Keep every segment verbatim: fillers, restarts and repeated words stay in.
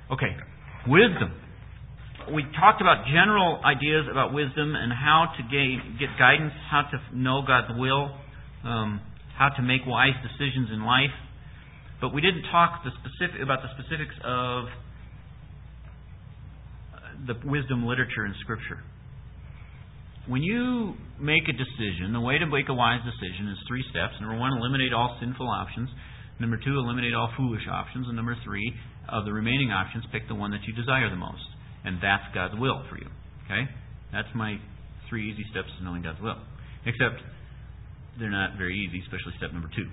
Okay, wisdom. We talked about general ideas about wisdom and how to gain, get guidance, how to know God's will, um, how to make wise decisions in life. But we didn't talk the specific about the specifics of the wisdom literature in Scripture. When you make a decision, the way to make a wise decision is three steps. Number one, eliminate all sinful options. Number two, eliminate all foolish options. And number three, of the remaining options, pick the one that you desire the most. And that's God's will for you. Okay? That's my three easy steps to knowing God's will. Except they're not very easy, especially step number two.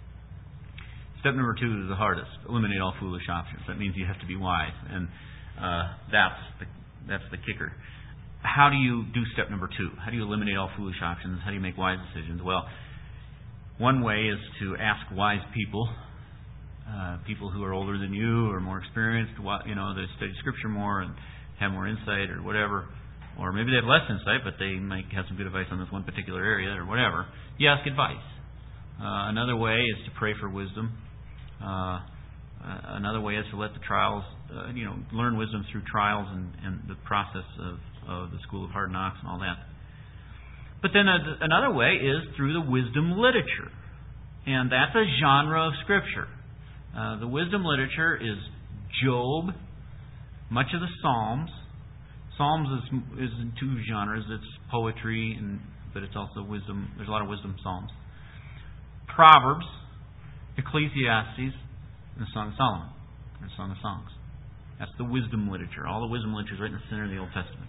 Step number two is the hardest. Eliminate all foolish options. That means you have to be wise. And uh, that's the, that's the kicker. How do you do step number two? How do you eliminate all foolish options? How do you make wise decisions? Well, one way is to ask wise people, uh, people who are older than you or more experienced, you know, they study Scripture more and have more insight or whatever. Or maybe they have less insight, but they might have some good advice on this one particular area or whatever. You ask advice. Uh, another way is to pray for wisdom. Uh, another way is to let the trials, uh, you know, learn wisdom through trials and, and the process of, of the School of Hard Knocks and all that. But then another way is through the wisdom literature. And that's a genre of Scripture. Uh, the wisdom literature is Job, much of the Psalms. Psalms is, is in two genres. It's poetry, and but it's also wisdom. There's a lot of wisdom psalms. Proverbs, Ecclesiastes, and the Song of Solomon, or the Song of Songs. That's the wisdom literature. All the wisdom literature is right in the center of the Old Testament.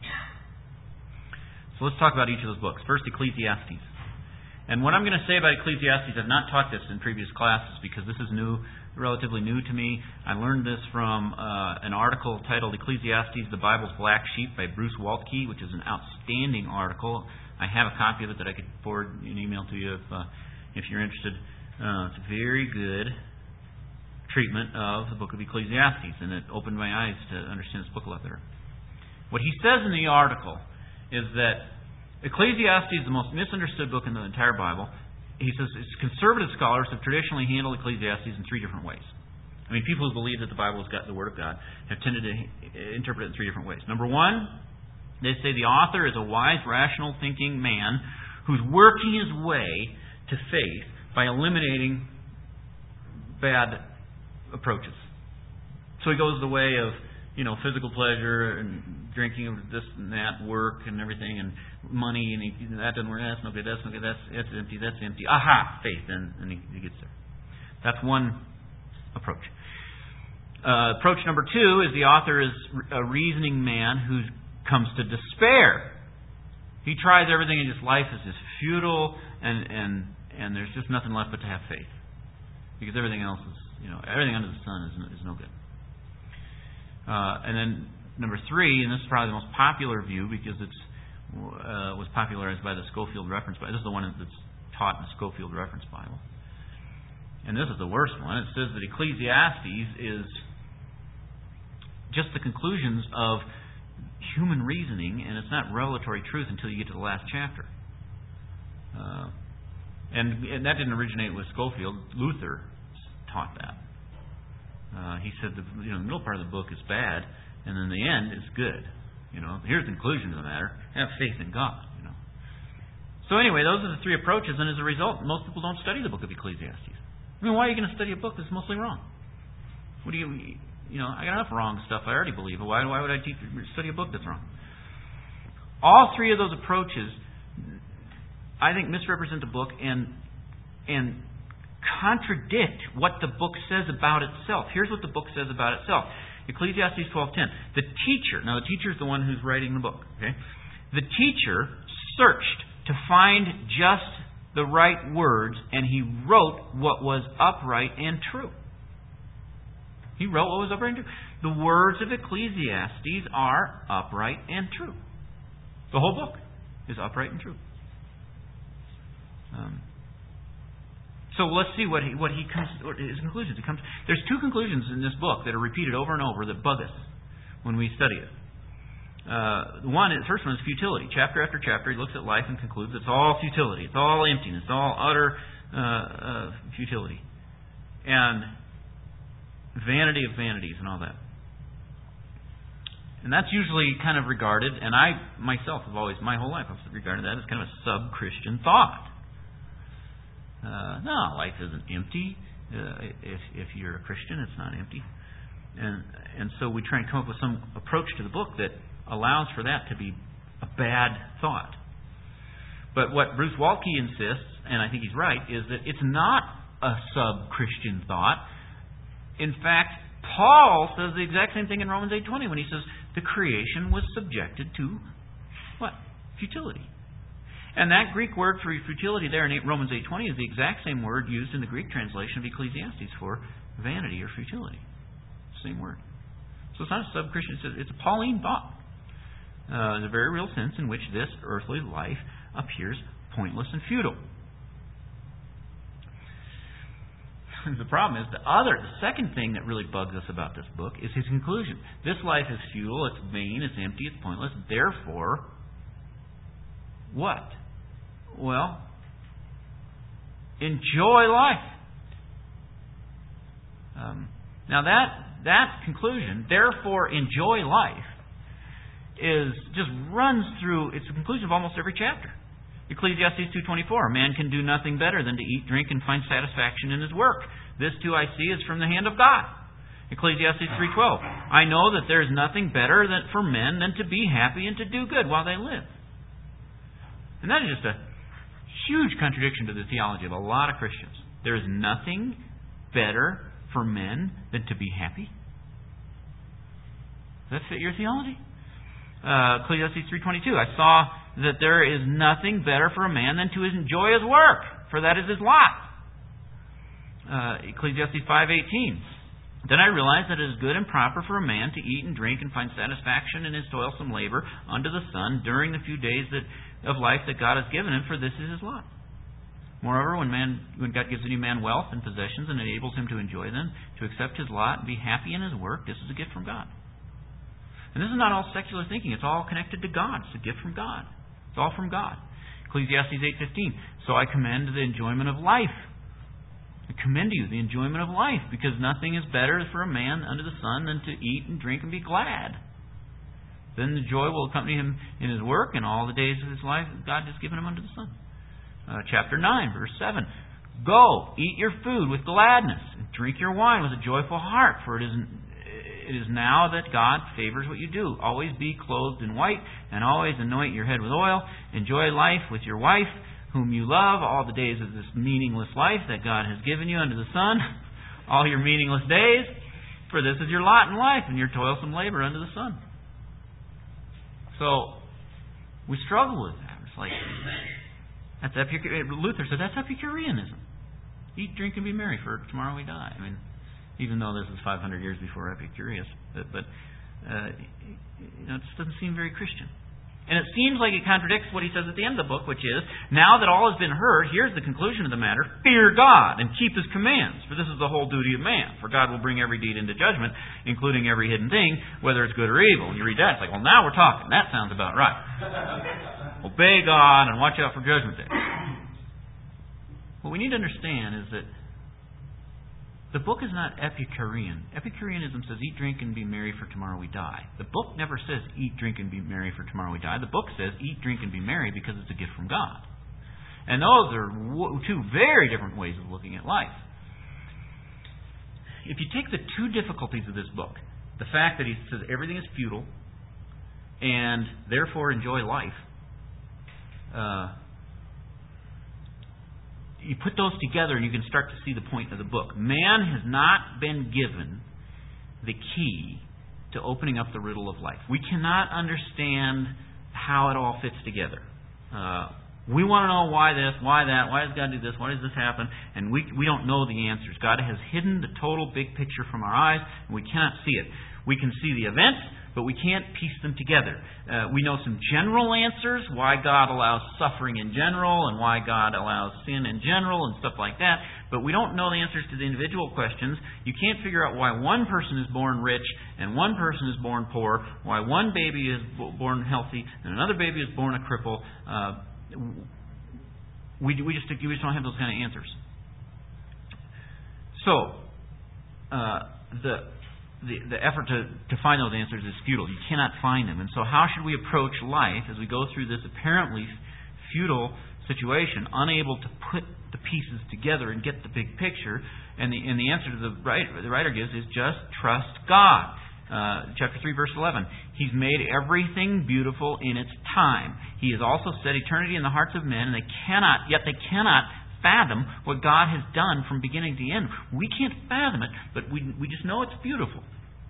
So let's talk about each of those books. First, Ecclesiastes. And what I'm going to say about Ecclesiastes, I've not taught this in previous classes because this is new, relatively new to me. I learned this from uh, an article titled Ecclesiastes, the Bible's Black Sheep by Bruce Waltke, which is an outstanding article. I have a copy of it that I could forward an email to you if, uh, if you're interested. Uh, it's a very good treatment of the book of Ecclesiastes, and it opened my eyes to understand this book a lot better. What he says in the article is that Ecclesiastes is the most misunderstood book in the entire Bible. He says conservative scholars have traditionally handled Ecclesiastes in three different ways. I mean, people who believe that the Bible is the Word of God have tended to interpret it in three different ways. Number one, they say the author is a wise, rational thinking man who's working his way to faith by eliminating bad approaches. So he goes the way of, you know, physical pleasure and drinking of this and that, work and everything, and money, and he, that doesn't work, that's no good, that's no good, that's, that's empty, that's empty. Aha! Faith, and, and he, he gets there. That's one approach. Uh, approach number two is the author is a reasoning man who comes to despair. He tries everything in his life is just futile, and, and, and there's just nothing left but to have faith. Because everything else is, you know, everything under the sun is, is no good. Uh, and then number three, and this is probably the most popular view because it's uh, was popularized by the Scofield Reference Bible. This is the one that's taught in the Scofield Reference Bible. And this is the worst one. It says that Ecclesiastes is just the conclusions of human reasoning, and it's not revelatory truth until you get to the last chapter. Uh, and, and that didn't originate with Scofield. Luther taught that. Uh, he said the you know the middle part of the book is bad, and then the end is good. You know, here's the conclusion of the matter: have faith in God. You know. So anyway, those are the three approaches, and as a result, most people don't study the book of Ecclesiastes. I mean, why are you going to study a book that's mostly wrong? What do you you know? I got enough wrong stuff I already believe. Why why would I teach study a book that's wrong? All three of those approaches, I think, misrepresent the book and and. contradict what the book says about itself. Here's what the book says about itself. Ecclesiastes twelve ten. The teacher, now the teacher is the one who's writing the book. Okay, the teacher searched to find just the right words, and he wrote what was upright and true. He wrote what was upright and true. The words of Ecclesiastes are upright and true. The whole book is upright and true. Um, So let's see what he what he comes what his conclusions. He comes. There's two conclusions in this book that are repeated over and over that bug us when we study it. Uh, one, the first one is futility. Chapter after chapter, he looks at life and concludes it's all futility. It's all emptiness. It's all utter uh, uh, futility and vanity of vanities and all that. And that's usually kind of regarded, and I myself have always, my whole life, I've regarded that as kind of a sub-Christian thought. Uh, no, life isn't empty. Uh, if if you're a Christian, it's not empty. And and so we try and come up with some approach to the book that allows for that to be a bad thought. But what Bruce Waltke insists, and I think he's right, is that it's not a sub-Christian thought. In fact, Paul says the exact same thing in Romans eight twenty when he says the creation was subjected to what? Futility. And that Greek word for futility there in Romans eight twenty is the exact same word used in the Greek translation of Ecclesiastes for vanity or futility. Same word. So it's not a sub-Christian, it's a Pauline thought. Uh, in a very real sense in which this earthly life appears pointless and futile. The problem is the other, the second thing that really bugs us about this book is his conclusion. This life is futile, it's vain, it's empty, it's pointless. Therefore, what? Well, enjoy life. Um, now that that conclusion, therefore enjoy life, is just runs through. It's the conclusion of almost every chapter. Ecclesiastes two twenty-four, a man can do nothing better than to eat, drink, and find satisfaction in his work. This too I see is from the hand of God. Ecclesiastes three twelve, I know that there is nothing better than, for men than to be happy and to do good while they live. And that is just a huge contradiction to the theology of a lot of Christians. There is nothing better for men than to be happy. Does that fit your theology? Uh, Ecclesiastes three twenty-two, I saw that there is nothing better for a man than to enjoy his work, for that is his lot. Uh, Ecclesiastes five eighteen, then I realized that it is good and proper for a man to eat and drink and find satisfaction in his toilsome labor under the sun during the few days that, of life that God has given him, for this is his lot. Moreover, when man, when God gives any man wealth and possessions and enables him to enjoy them, to accept his lot and be happy in his work, this is a gift from God. And this is not all secular thinking. It's all connected to God. It's a gift from God. It's all from God. Ecclesiastes eight fifteen, so I commend the enjoyment of life. I commend you the enjoyment of life, because nothing is better for a man under the sun than to eat and drink and be glad. Then the joy will accompany him in his work and all the days of his life that God has given him under the sun. Uh, chapter nine, verse seven. Go, eat your food with gladness, and drink your wine with a joyful heart, for it is, it is now that God favors what you do. Always be clothed in white, and always anoint your head with oil. Enjoy life with your wife, whom you love, all the days of this meaningless life that God has given you under the sun, all your meaningless days, for this is your lot in life and your toilsome labor under the sun. So, we struggle with that. It's like, that's Epicurean. Luther said, that's Epicureanism. Eat, drink, and be merry, for tomorrow we die. I mean, even though this is five hundred years before Epicurus, but, but uh, you know, it just doesn't seem very Christian. And it seems like it contradicts what he says at the end of the book, which is, now that all has been heard, here's the conclusion of the matter, fear God and keep His commands, for this is the whole duty of man. For God will bring every deed into judgment, including every hidden thing, whether it's good or evil. And you read that, it's like, well, now we're talking. That sounds about right. Obey God and watch out for judgment day. What we need to understand is that the book is not Epicurean. Epicureanism says, eat, drink, and be merry, for tomorrow we die. The book never says, eat, drink, and be merry, for tomorrow we die. The book says, eat, drink, and be merry, because it's a gift from God. And those are two very different ways of looking at life. If you take the two difficulties of this book, the fact that he says everything is futile, and therefore enjoy life, uh, you put those together and you can start to see the point of the book. Man has not been given the key to opening up the riddle of life. We cannot understand how it all fits together. Uh, we want to know why this, why that, why does God do this, why does this happen, and we we don't know the answers. God has hidden the total big picture from our eyes, and we cannot see it. We can see the events, but we can't piece them together. Uh, we know some general answers, why God allows suffering in general and why God allows sin in general and stuff like that, but we don't know the answers to the individual questions. You can't figure out why one person is born rich and one person is born poor, why one baby is born healthy and another baby is born a cripple. Uh, we, we, just, we just don't have those kind of answers. So, uh, the... the, the effort to, to find those answers is futile. You cannot find them. And so how should we approach life as we go through this apparently futile situation, unable to put the pieces together and get the big picture? And the, and the answer to the writer, the writer gives is just trust God. Uh, chapter three, verse eleven. He's made everything beautiful in its time. He has also set eternity in the hearts of men, and they cannot, yet they cannot fathom what God has done from beginning to end. We can't fathom it, but we we just know it's beautiful.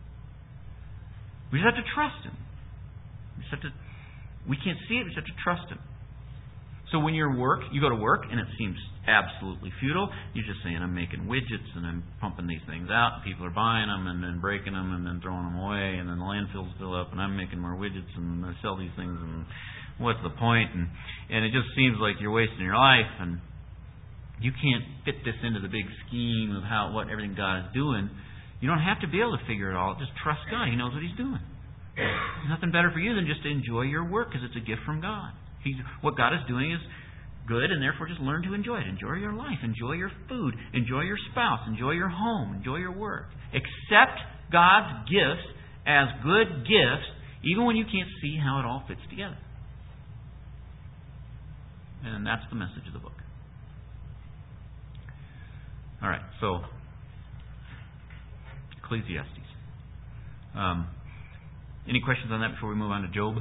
We just have to trust Him. We just have to. We can't see it. We just have to trust Him. So when you're work, you go to work, and it seems absolutely futile. You're just saying, I'm making widgets, and I'm pumping these things out, and people are buying them, and then breaking them, and then throwing them away, and then the landfills fill up, and I'm making more widgets, and I sell these things, and what's the point? And, and it just seems like you're wasting your life, and you can't fit this into the big scheme of how what everything God is doing. You don't have to be able to figure it all. Just trust God. He knows what He's doing. There's nothing better for you than just to enjoy your work, because it's a gift from God. He's, what God is doing is good, and therefore just learn to enjoy it. Enjoy your life. Enjoy your food. Enjoy your spouse. Enjoy your home. Enjoy your work. Accept God's gifts as good gifts, even when you can't see how it all fits together. And that's the message of the book. All right, so Ecclesiastes. Um, any questions on that before we move on to Job?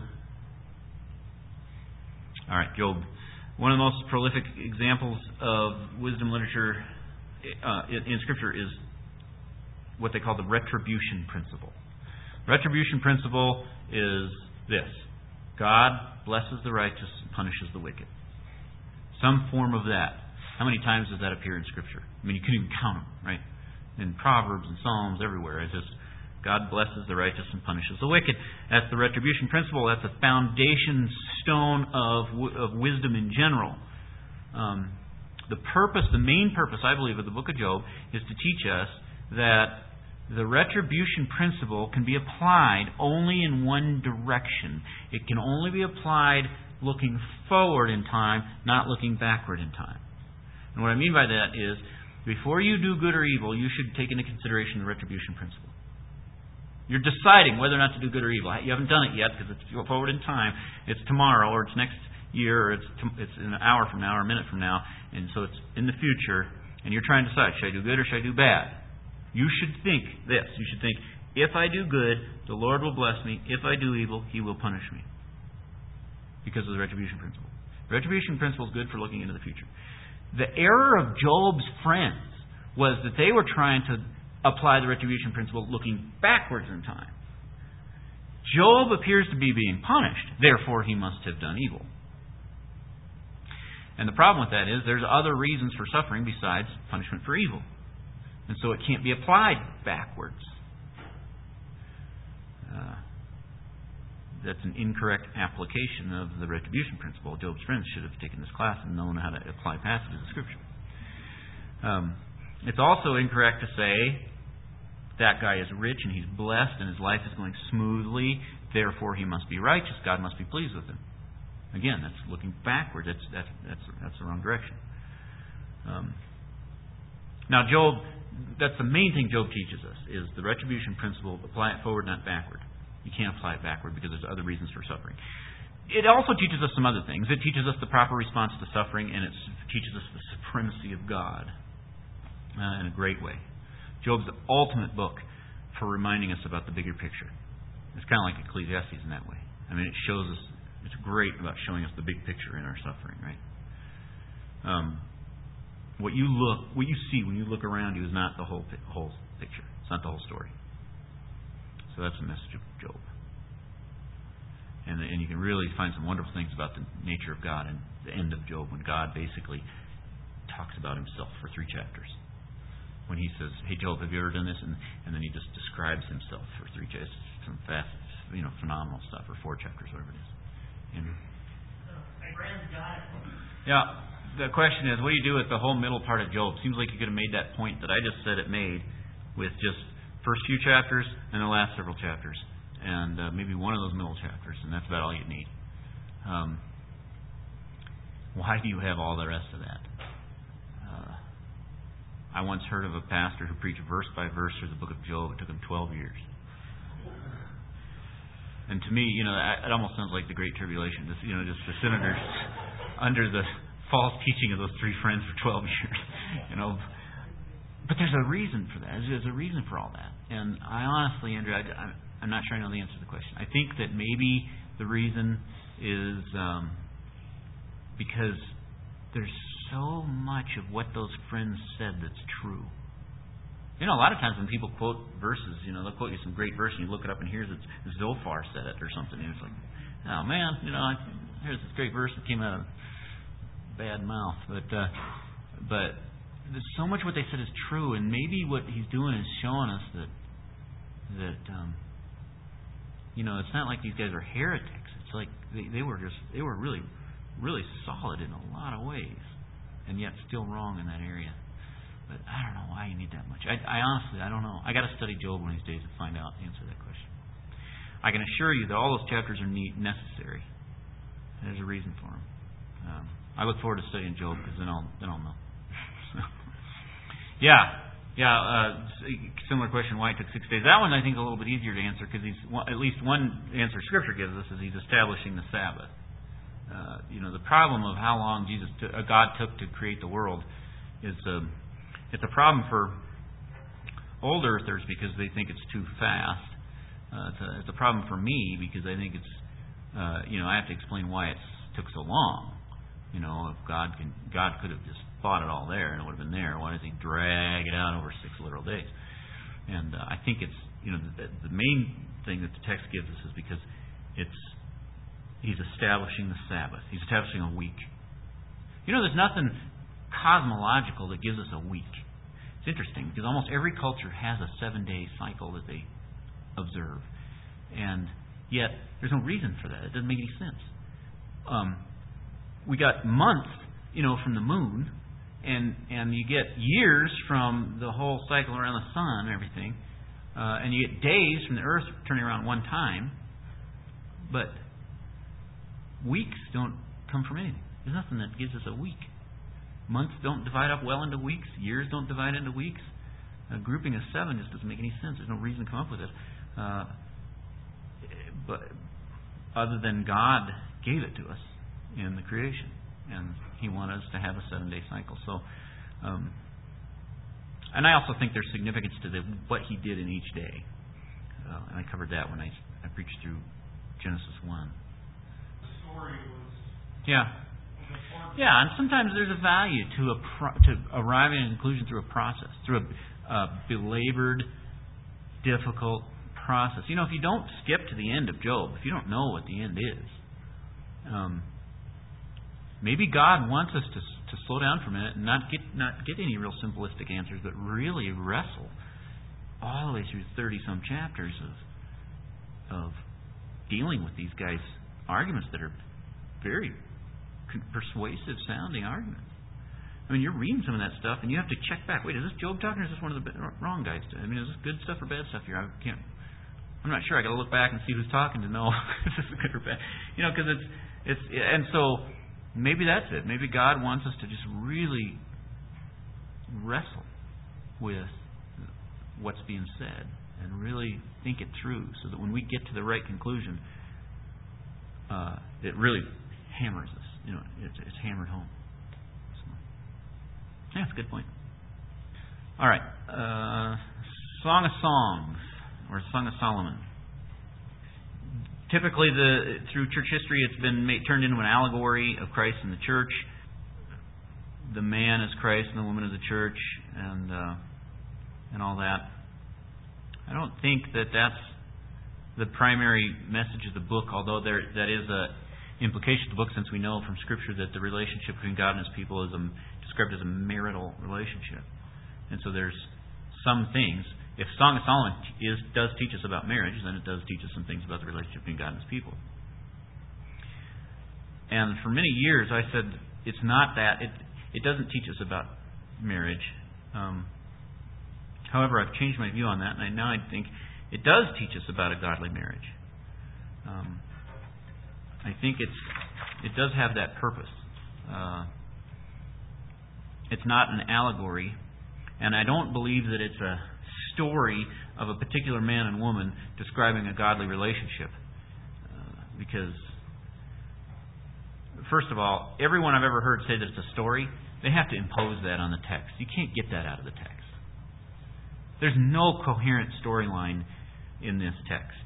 All right, Job. One of the most prolific examples of wisdom literature uh, in, in Scripture is what they call the retribution principle. Retribution principle is this: God blesses the righteous and punishes the wicked. Some form of that. How many times does that appear in Scripture? I mean, you couldn't even count them, right? In Proverbs and Psalms, everywhere. It's just God blesses the righteous and punishes the wicked. That's the retribution principle. That's a foundation stone of of wisdom in general. Um, the purpose, the main purpose, I believe, of the book of Job is to teach us that the retribution principle can be applied only in one direction. It can only be applied looking forward in time, not looking backward in time. And what I mean by that is, before you do good or evil, you should take into consideration the retribution principle. You're deciding whether or not to do good or evil. You haven't done it yet because it's forward in time. It's tomorrow, or it's next year, or it's it's an hour from now, or a minute from now, and so it's in the future. And you're trying to decide: should I do good or should I do bad? You should think this. You should think: if I do good, the Lord will bless me. If I do evil, He will punish me. Because of the retribution principle. The retribution principle is good for looking into the future. The error of Job's friends was that they were trying to apply the retribution principle looking backwards in time. Job appears to be being punished, therefore he must have done evil. And the problem with that is there's other reasons for suffering besides punishment for evil. And so it can't be applied backwards. Uh, that's an incorrect application of the retribution principle. Job's friends should have taken this class and known how to apply passages of Scripture. Um, it's also incorrect to say that guy is rich and he's blessed and his life is going smoothly, therefore he must be righteous. God must be pleased with him. Again, that's looking backward. That's that's that's, that's the wrong direction. Um, now, Job, that's the main thing Job teaches us, is the retribution principle. Apply it forward, not backward. You can't apply it backward because there's other reasons for suffering. It also teaches us some other things. It teaches us the proper response to suffering, and it teaches us the supremacy of God uh, in a great way. Job's the ultimate book for reminding us about the bigger picture. It's kind of like Ecclesiastes in that way. I mean, it shows us, it's great about showing us the big picture in our suffering, right? Um, what you look, what you see when you look around you is not the whole whole picture. It's not the whole story. So that's the message of Job. And, and you can really find some wonderful things about the nature of God in the end of Job, when God basically talks about Himself for three chapters. When He says, "Hey Job, have you ever done this?" and and then He just describes Himself for three chapters. Some fast, you know, phenomenal stuff, or four chapters, whatever it is. Andrew? Yeah. The question is, what do you do with the whole middle part of Job? Seems like you could have made that point that I just said it made with just first few chapters and the last several chapters, and uh, maybe one of those middle chapters, and that's about all you need. Um, why do you have all the rest of that? Uh, I once heard of a pastor who preached verse by verse through the book of Job. It took him twelve years. And to me, you know, it almost sounds like the Great Tribulation. Just, you know, just the senators under the false teaching of those three friends for twelve years. You know, but there's a reason for that. There's a reason for all that. And I honestly, Andrew, I, I'm not sure I know the answer to the question. I think that maybe the reason is um, because there's so much of what those friends said that's true. You know, a lot of times when people quote verses, you know, they'll quote you some great verse and you look it up and here's it's Zophar said it or something. And it's like, oh man, you know, here's this great verse that came out of bad mouth. But uh, but there's so much what they said is true, and maybe what he's doing is showing us that that um, you know, it's not like these guys are heretics. It's like they, they were just they were really really solid in a lot of ways, and yet still wrong in that area. But I don't know why you need that much. I, I honestly, I don't know. I got to study Job one of these days to find out the answer to that question. I can assure you that all those chapters are need, necessary. There's a reason for them. Um, I look forward to studying Job because then I'll then I'll know. yeah, yeah. Uh, similar question: why it took six days? That one I think is a little bit easier to answer because he's at least one answer Scripture gives us is he's establishing the Sabbath. Uh, you know, the problem of how long Jesus, t- uh, God took to create the world is. Um, It's a problem for old earthers because they think it's too fast. Uh, it's, a, it's a problem for me because I think it's, uh, you know, I have to explain why it took so long. You know, if God can, God could have just thought it all there and it would have been there. Why does He drag it out over six literal days? And uh, I think it's, you know, the, the main thing that the text gives us is because it's He's establishing the Sabbath. He's establishing a week. You know, there's nothing cosmological that gives us a week. It's interesting because almost every culture has a seven-day cycle that they observe, and yet there's no reason for that. It doesn't make any sense. Um, we got months, you know, from the moon, and and you get years from the whole cycle around the sun and everything, uh, and you get days from the Earth turning around one time, but weeks don't come from anything. There's nothing that gives us a week. Months don't divide up well into weeks. Years don't divide into weeks. A grouping of seven just doesn't make any sense. There's no reason to come up with it. Uh, but other than God gave it to us in the creation. And He wanted us to have a seven-day cycle. So, um, and I also think there's significance to the, what He did in each day. Uh, and I covered that when I, I preached through Genesis one. The story was... Yeah. Yeah, and sometimes there's a value to a pro- to arriving at a conclusion through a process, through a uh, belabored, difficult process. You know, if you don't skip to the end of Job, if you don't know what the end is, um, maybe God wants us to to slow down for a minute and not get not get any real simplistic answers, but really wrestle all the way through thirty some chapters of of dealing with these guys' arguments that are very persuasive sounding arguments. I mean, you're reading some of that stuff and you have to check back. Wait, is this Job talking or is this one of the wrong guys? I mean, is this good stuff or bad stuff here? I can't. I'm not sure. I got to look back and see who's talking to know if this is good or bad. You know, because it's it's and so maybe that's it. Maybe God wants us to just really wrestle with what's being said and really think it through, so that when we get to the right conclusion, uh, it really hammers us. You know, it's, it's hammered home. So, yeah, that's a good point. All right. Uh, Song of Songs, or Song of Solomon. Typically, the through church history, it's been made, turned into an allegory of Christ and the church. The man is Christ and the woman is the church, and uh, and all that. I don't think that that's the primary message of the book, although there that is a implication of the book, since we know from Scripture that the relationship between God and His people is a, described as a marital relationship. And so there's some things. If Song of Solomon is, does teach us about marriage, then it does teach us some things about the relationship between God and His people. And for many years I said it's not that. It, it doesn't teach us about marriage. Um, however, I've changed my view on that, and I, now I think it does teach us about a godly marriage. Um, I think it's it does have that purpose. Uh, it's not an allegory, And I don't believe that it's a story of a particular man and woman describing a godly relationship. Uh, because, first of all, everyone I've ever heard say that it's a story, they have to impose that on the text. You can't get that out of the text. There's no coherent storyline in this text.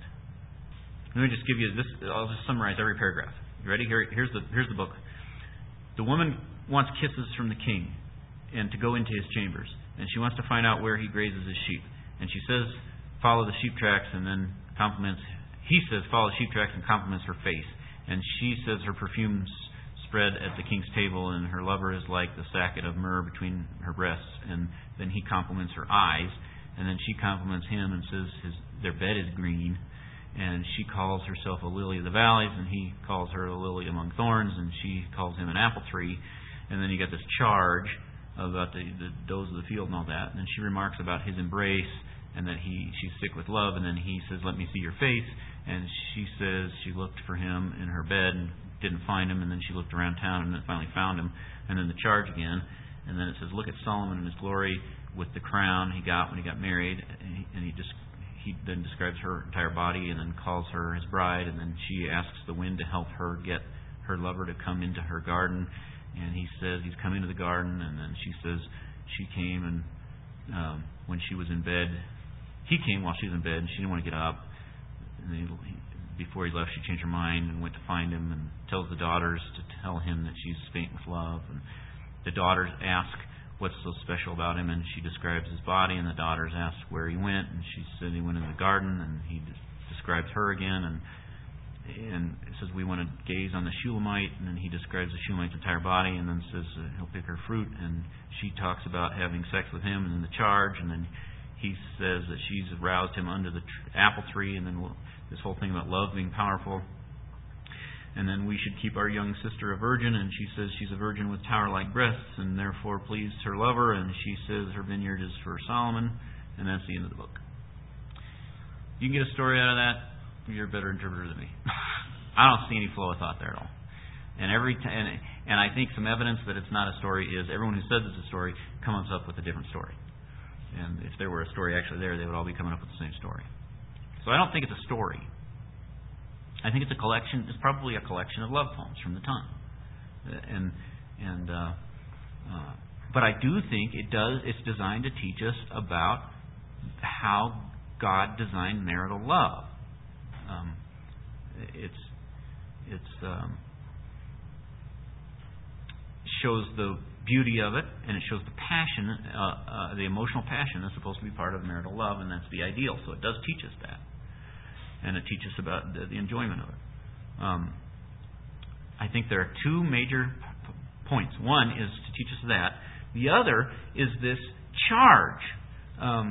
Let me just give you this. I'll just summarize every paragraph. You ready? Here, here's the here's the book. The woman wants kisses from the king and to go into his chambers, and she wants to find out where he grazes his sheep. And she says, "Follow the sheep tracks," and then compliments. He says, "Follow the sheep tracks," and compliments her face. And she says her perfume's spread at the king's table, and her lover is like the sacket of myrrh between her breasts. And then he compliments her eyes. And then she compliments him and says his, their bed is green. And she calls herself a lily of the valleys, and he calls her a lily among thorns, and she calls him an apple tree. And then you got this charge about the, the does of the field and all that. And then she remarks about his embrace, and that he she's sick with love. And then he says, "Let me see your face." And she says she looked for him in her bed and didn't find him. And then she looked around town and then finally found him. And then the charge again. And then it says, "Look at Solomon in his glory, with the crown he got when he got married," and he, and he just he then describes her entire body and then calls her his bride, and then she asks the wind to help her get her lover to come into her garden, and he says he's come into the garden, and then she says she came, and um, when she was in bed, he came while she was in bed, and she didn't want to get up, and then he, before he left, she changed her mind and went to find him and tells the daughters to tell him that she's faint with love, and the daughters ask what's so special about him, and she describes his body, and the daughters ask where he went, and she said he went in the garden, and he describes her again, and and it says we want to gaze on the Shulamite, and then he describes the Shulamite's entire body, and then says uh, he'll pick her fruit, and she talks about having sex with him, and then the charge, and then he says that she's aroused him under the tr- apple tree, and then this whole thing about love being powerful. And then we should keep our young sister a virgin, and she says she's a virgin with tower-like breasts, and therefore pleased her lover, and she says her vineyard is for Solomon, and that's the end of the book. You can get a story out of that. You're a better interpreter than me. I don't see any flow of thought there at all. And every t- and, and I think some evidence that it's not a story is everyone who says it's a story comes up with a different story. And if there were a story actually there, they would all be coming up with the same story. So I don't think it's a story. I think it's a collection. It's probably a collection of love poems from the time, and and uh, uh, but I do think it does. It's designed to teach us about how God designed marital love. Um, it's it's um, shows the beauty of it, and it shows the passion, uh, uh, the emotional passion that's supposed to be part of marital love, and that's the ideal. So it does teach us that. And it teaches us about the, the enjoyment of it. Um, I think there are two major p- points. One is to teach us that. The other is this charge. Um,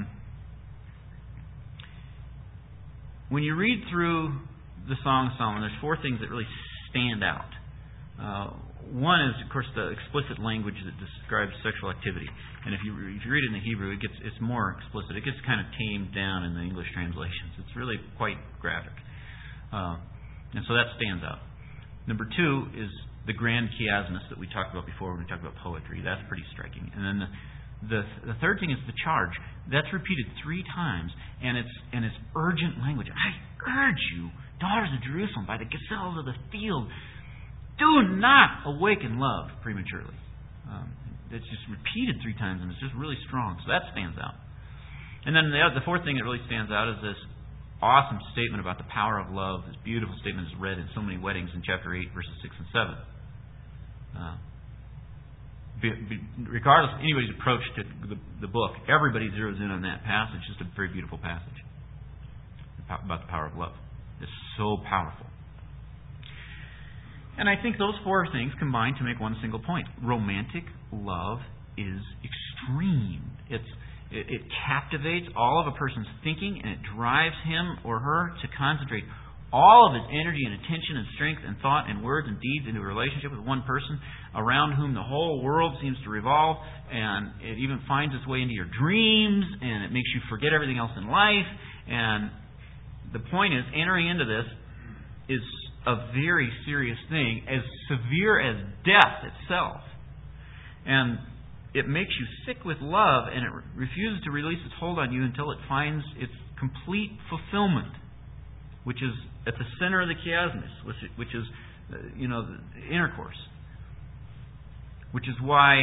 when you read through the Song of Solomon, there's four things that really stand out. Uh, one is, of course, the explicit language that describes sexual activity. And if you if you read it in the Hebrew, it gets it's more explicit. It gets kind of tamed down in the English translations. It's really quite graphic, uh, and so that stands out. Number two is the grand chiasmus that we talked about before when we talked about poetry. That's pretty striking. And then the the, the third thing is the charge. That's repeated three times, and it's and it's urgent language. I urge you, daughters of Jerusalem, by the gazelles of the field, do not awaken love prematurely. Um, it's just repeated three times, and it's just really strong. So that stands out. And then the, the fourth thing that really stands out is this awesome statement about the power of love. This beautiful statement is read in so many weddings in chapter eight, verses six and seven. Uh, be, be, regardless of anybody's approach to the, the book, everybody zeroes in on that passage. It's just a very beautiful passage about the power of love. It's so powerful. And I think those four things combine to make one single point. Romantic love is extreme. It's, it, it captivates all of a person's thinking, and it drives him or her to concentrate all of his energy and attention and strength and thought and words and deeds into a relationship with one person around whom the whole world seems to revolve, and it even finds its way into your dreams, and it makes you forget everything else in life. And the point is, entering into this is a very serious thing, as severe as death itself. And it makes you sick with love, and it refuses to release its hold on you until it finds its complete fulfillment, which is at the center of the chiasmus, which, which is, uh, you know, the intercourse. Which is why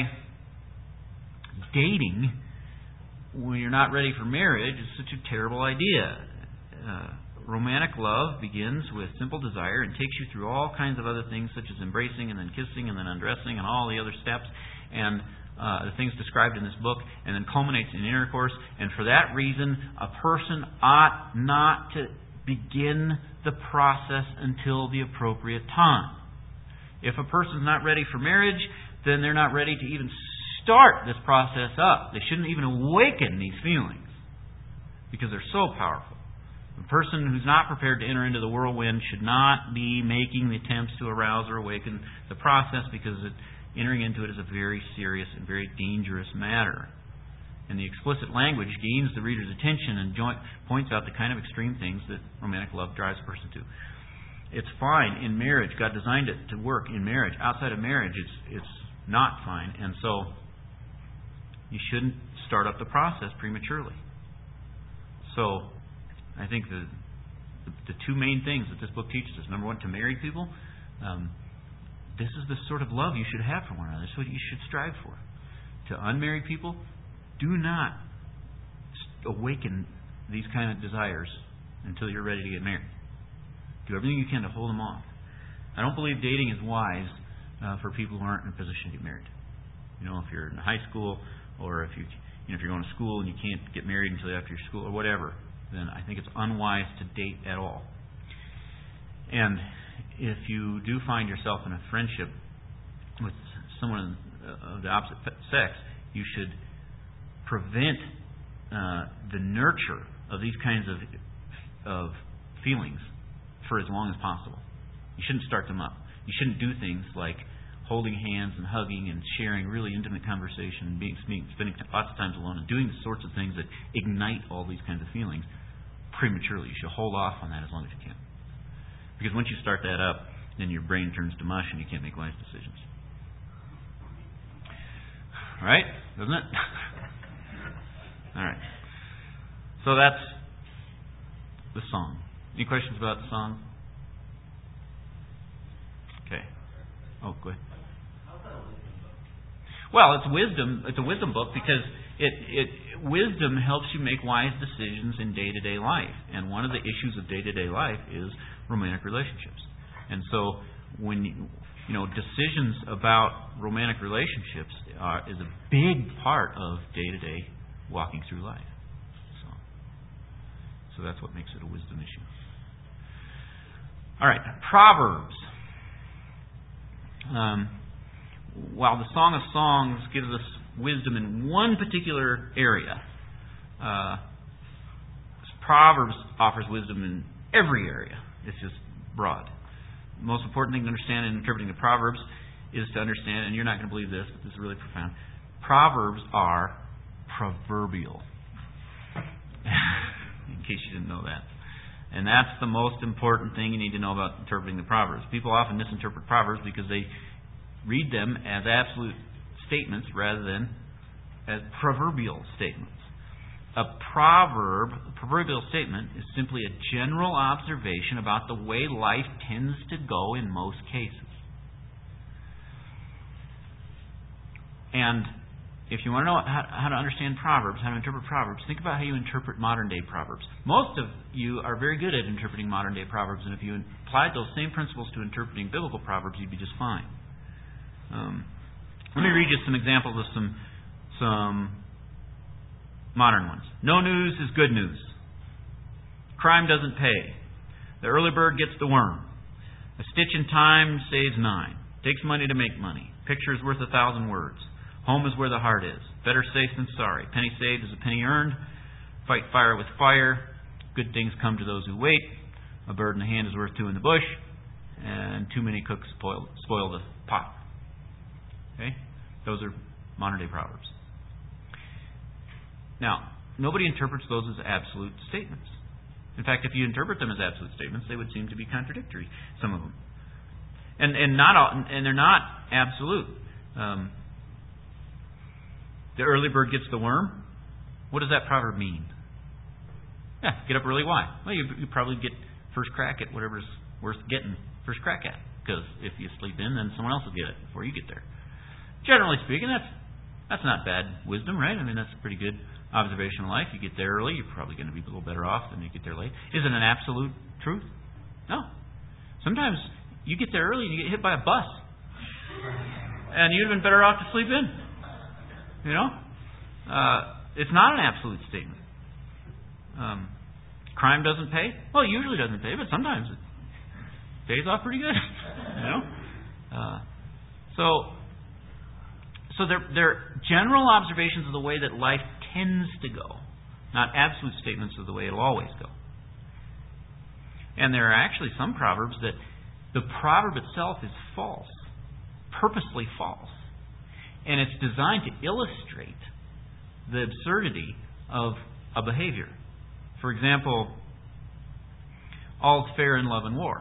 dating, when you're not ready for marriage, is such a terrible idea. Uh, romantic love begins with simple desire and takes you through all kinds of other things, such as embracing and then kissing and then undressing and all the other steps and uh, the things described in this book, and then culminates in intercourse. And for that reason, a person ought not to begin the process until the appropriate time. If a person's not ready for marriage, then they're not ready to even start this process up. They shouldn't even awaken these feelings because they're so powerful. A person who's not prepared to enter into the whirlwind should not be making the attempts to arouse or awaken the process, because it, entering into it is a very serious and very dangerous matter. And the explicit language gains the reader's attention and joint, points out the kind of extreme things that romantic love drives a person to. It's fine in marriage. God designed it to work in marriage. Outside of marriage, it's it's not fine. And so you shouldn't start up the process prematurely. So I think the, the the two main things that this book teaches us: number one, to married people, um, this is the sort of love you should have for one another. This is what you should strive for. To unmarried people, do not awaken these kind of desires until you're ready to get married. Do everything you can to hold them off. I don't believe dating is wise uh, for people who aren't in a position to get married. You know, if you're in high school, or if you, you know, if you're going to school and you can't get married until after your school, or whatever, then I think it's unwise to date at all. And if you do find yourself in a friendship with someone of the opposite sex, you should prevent uh, the nurture of these kinds of of feelings for as long as possible. You shouldn't start them up. You shouldn't do things like holding hands and hugging and sharing really intimate conversation, being, spending lots of times alone, and doing the sorts of things that ignite all these kinds of feelings prematurely. You should hold off on that as long as you can. Because once you start that up, then your brain turns to mush and you can't make wise decisions. Right? Doesn't it? All right. So that's the song. Any questions about the song? Okay. Oh, go ahead. Well, it's wisdom. It's a wisdom book because it, it wisdom helps you make wise decisions in day-to-day life. And one of the issues of day-to-day life is romantic relationships. And so when you, you know, decisions about romantic relationships are, is a big part of day-to-day walking through life. So, so that's what makes it a wisdom issue. All right, Proverbs. Um, while the Song of Songs gives us wisdom in one particular area, uh, Proverbs offers wisdom in every area. It's just broad. The most important thing to understand in interpreting the Proverbs is to understand, and you're not going to believe this, but this is really profound, Proverbs are proverbial. In case you didn't know that. And that's the most important thing you need to know about interpreting the Proverbs. People often misinterpret Proverbs because they read them as absolute statements rather than as proverbial statements. A proverb, a proverbial statement, is simply a general observation about the way life tends to go in most cases. And if you want to know how, how to understand Proverbs, how to interpret Proverbs, think about how you interpret modern-day Proverbs. Most of you are very good at interpreting modern-day Proverbs, and if you applied those same principles to interpreting biblical Proverbs, you'd be just fine. Um, let me read you some examples of some some modern ones. No news is good news. Crime doesn't pay. The early bird gets the worm. A stitch in time saves nine. Takes money to make money. Picture is worth a thousand words. Home is where the heart is. Better safe than sorry. Penny saved is a penny earned. Fight fire with fire. Good things come to those who wait. A bird in the hand is worth two in the bush. And too many cooks spoil, spoil the pot. Okay? Those are modern day Proverbs. Now, nobody interprets those as absolute statements. In fact, if you interpret them as absolute statements, they would seem to be contradictory, some of them. And and not all, and they're not absolute. Um, The early bird gets the worm. What does that proverb mean? Yeah, get up early. Why? Well, you, you probably get first crack at whatever's worth getting first crack at. Because if you sleep in, then someone else will get it before you get there. Generally speaking, that's that's not bad wisdom, right? I mean, that's a pretty good observation of life. You get there early, you're probably going to be a little better off than you get there late. Is it an absolute truth? No. Sometimes you get there early and you get hit by a bus. And you'd have been better off to sleep in. You know? Uh, it's not an absolute statement. Um, crime doesn't pay? Well, it usually doesn't pay, but sometimes it pays off pretty good. You know? Uh, so, so they're, they're general observations of the way that life tends to go, not absolute statements of the way it'll always go. And there are actually some proverbs that the proverb itself is false, purposely false. And it's designed to illustrate the absurdity of a behavior. For example, all's fair in love and war.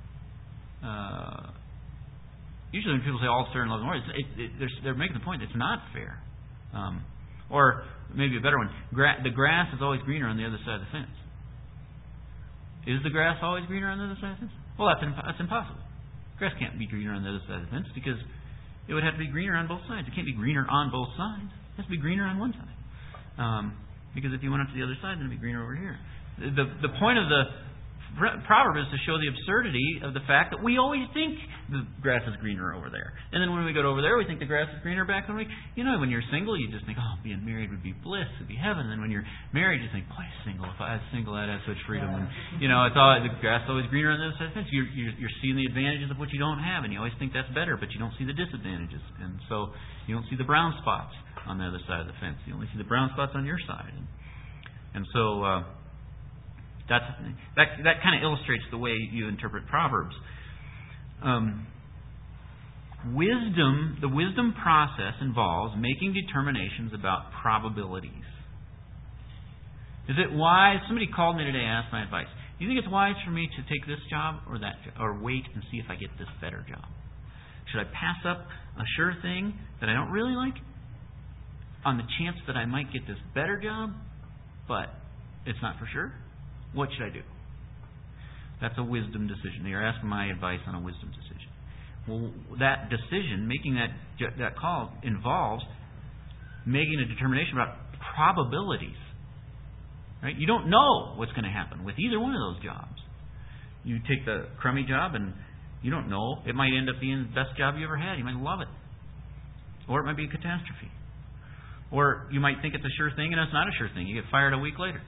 Uh, usually when people say all's fair in love and war, it's, it, it, they're, they're making the point that it's not fair. Um, or maybe a better one, gra- the grass is always greener on the other side of the fence. Is the grass always greener on the other side of the fence? Well, that's, imp- that's impossible. Grass can't be greener on the other side of the fence because it would have to be greener on both sides. It can't be greener on both sides. It has to be greener on one side. Um, because if you went up to the other side, then it would be greener over here. The, the point of the proverb is to show the absurdity of the fact that we always think the grass is greener over there. And then when we go over there, we think the grass is greener back when we... You know, when you're single, you just think, oh, being married would be bliss, it would be heaven. And then when you're married, you think, boy, single. If I was single, I'd have such freedom. And, you know, it's all, the grass is always greener on the other side of the fence. You're, you're, you're seeing the advantages of what you don't have, and you always think that's better, but you don't see the disadvantages. And so you don't see the brown spots on the other side of the fence. You only see the brown spots on your side. And, and so... Uh, That's, that that kind of illustrates the way you interpret Proverbs. Um, wisdom, the wisdom process involves making determinations about probabilities. Is it wise? Somebody called me today and asked my advice. Do you think it's wise for me to take this job or that job, or wait and see if I get this better job? Should I pass up a sure thing that I don't really like on the chance that I might get this better job, but it's not for sure? What should I do? That's a wisdom decision. You're asking my advice on a wisdom decision. Well, that decision, making that that call, involves making a determination about probabilities. Right? You don't know what's going to happen with either one of those jobs. You take the crummy job and you don't know. It might end up being the best job you ever had. You might love it. Or it might be a catastrophe. Or you might think it's a sure thing and it's not a sure thing. You get fired a week later.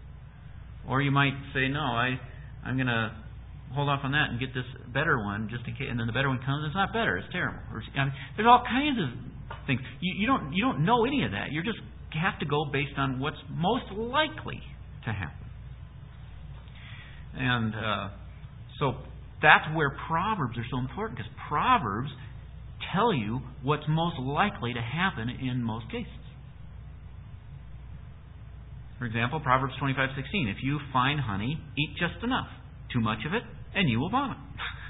Or you might say, no, I, I'm going to hold off on that and get this better one just in case. And then the better one comes, it's not better, it's terrible. Or, I mean, there's all kinds of things. You, you don't you don't know any of that. You just have to go based on what's most likely to happen. And uh, so that's where Proverbs are so important, because Proverbs tell you what's most likely to happen in most cases. For example, Proverbs twenty-five sixteen. If you find honey, eat just enough. Too much of it, and you will vomit.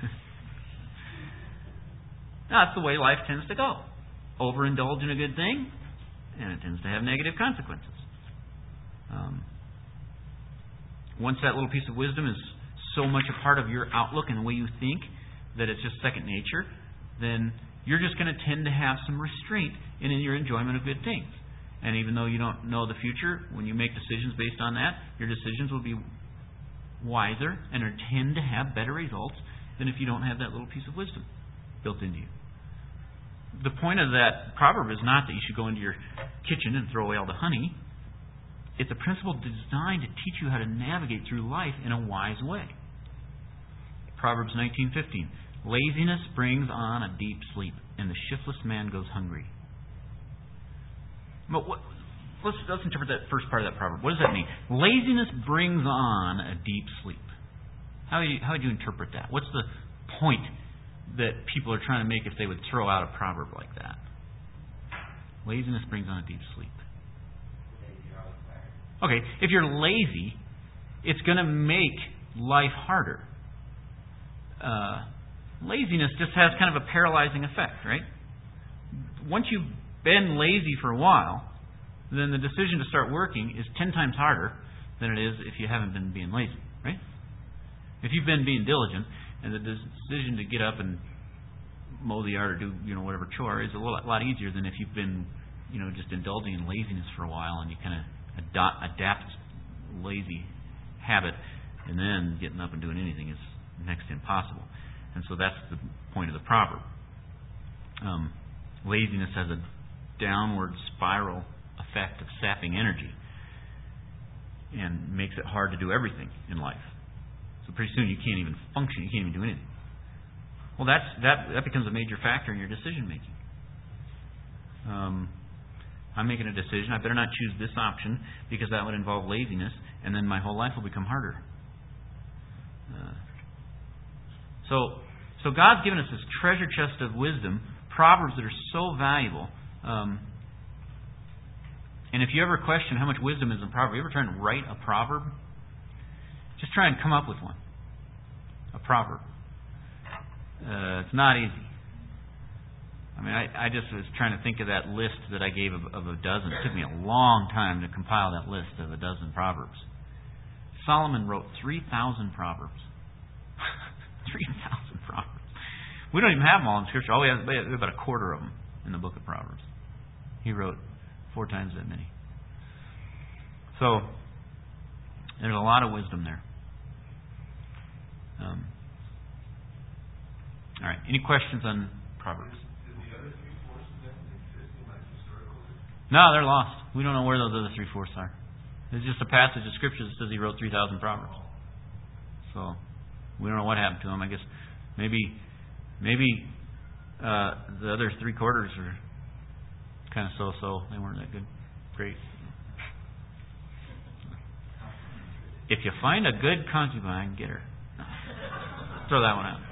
That's the way life tends to go. Overindulge in a good thing, and it tends to have negative consequences. Um, once that little piece of wisdom is so much a part of your outlook and the way you think that it's just second nature, then you're just going to tend to have some restraint in your enjoyment of good things. And even though you don't know the future, when you make decisions based on that, your decisions will be wiser and tend to have better results than if you don't have that little piece of wisdom built into you. The point of that proverb is not that you should go into your kitchen and throw away all the honey. It's a principle designed to teach you how to navigate through life in a wise way. Proverbs nineteen fifteen. Laziness brings on a deep sleep, and the shiftless man goes hungry. But what, let's, let's interpret that first part of that proverb. What does that mean? Laziness brings on a deep sleep. How would you, how would you interpret that? What's the point that people are trying to make if they would throw out a proverb like that? Laziness brings on a deep sleep. Okay, if you're lazy, it's going to make life harder. Uh, laziness just has kind of a paralyzing effect, right? Once you been lazy for a while, then the decision to start working is ten times harder than it is if you haven't been being lazy, right? If you've been being diligent, and the decision to get up and mow the yard or do, you know, whatever chore is a lot, lot easier than if you've been, you know, just indulging in laziness for a while and you kind of adapt, adapt lazy habit, and then getting up and doing anything is next to impossible. And so that's the point of the proverb. Um, laziness has a downward spiral effect of sapping energy and makes it hard to do everything in life. So pretty soon you can't even function, you can't even do anything. Well, that's that that becomes a major factor in your decision making. Um, I'm making a decision. I better not choose this option because that would involve laziness, and then my whole life will become harder. Uh, so, so God's given us this treasure chest of wisdom, proverbs that are so valuable. Um, and if you ever question how much wisdom is in a proverb, you ever try and write a proverb? Just try and come up with one. A proverb. Uh, it's not easy. I mean, I, I just was trying to think of that list that I gave of, of a dozen. It took me a long time to compile that list of a dozen proverbs. Solomon wrote three thousand proverbs. three thousand proverbs. We don't even have them all in Scripture. All we have is about a quarter of them in the book of Proverbs. He wrote four times that many. So, there's a lot of wisdom there. Um, all right. Any questions on Proverbs? No, they're lost. We don't know where those other three-fourths are. There's just a passage of Scripture that says he wrote three thousand Proverbs. So, we don't know what happened to them. I guess maybe maybe uh, the other three-quarters are kind of so-so. They weren't that good. Great. If you find a good concubine, get her. Throw that one out.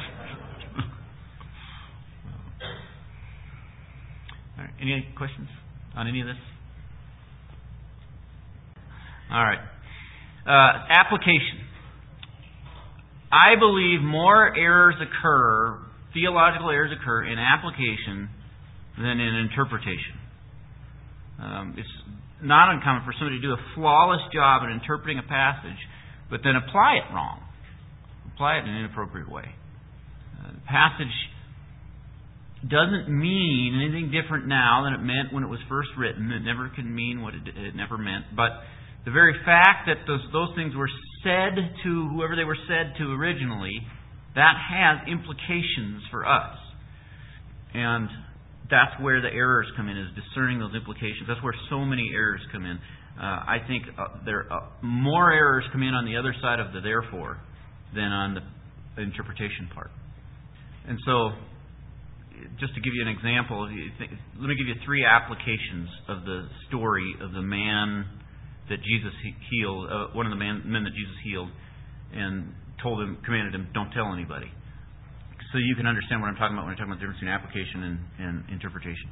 All right. Any questions on any of this? All right. Uh, application. I believe more errors occur, theological errors occur in application than in interpretation. Um, it's not uncommon for somebody to do a flawless job at interpreting a passage, but then apply it wrong. Apply it in an inappropriate way. Uh, the passage doesn't mean anything different now than it meant when it was first written. It never can mean what it, it never meant. But the very fact that those, those things were said to whoever they were said to originally, that has implications for us. And that's where the errors come in, is discerning those implications. That's where so many errors come in. Uh, I think uh, there uh, more errors come in on the other side of the therefore than on the interpretation part. And so, just to give you an example, let me give you three applications of the story of the man that Jesus healed, uh, one of the man, men that Jesus healed, and told him, commanded him, don't tell anybody. So you can understand what I'm talking about when I'm talking about the difference between application and, and interpretation.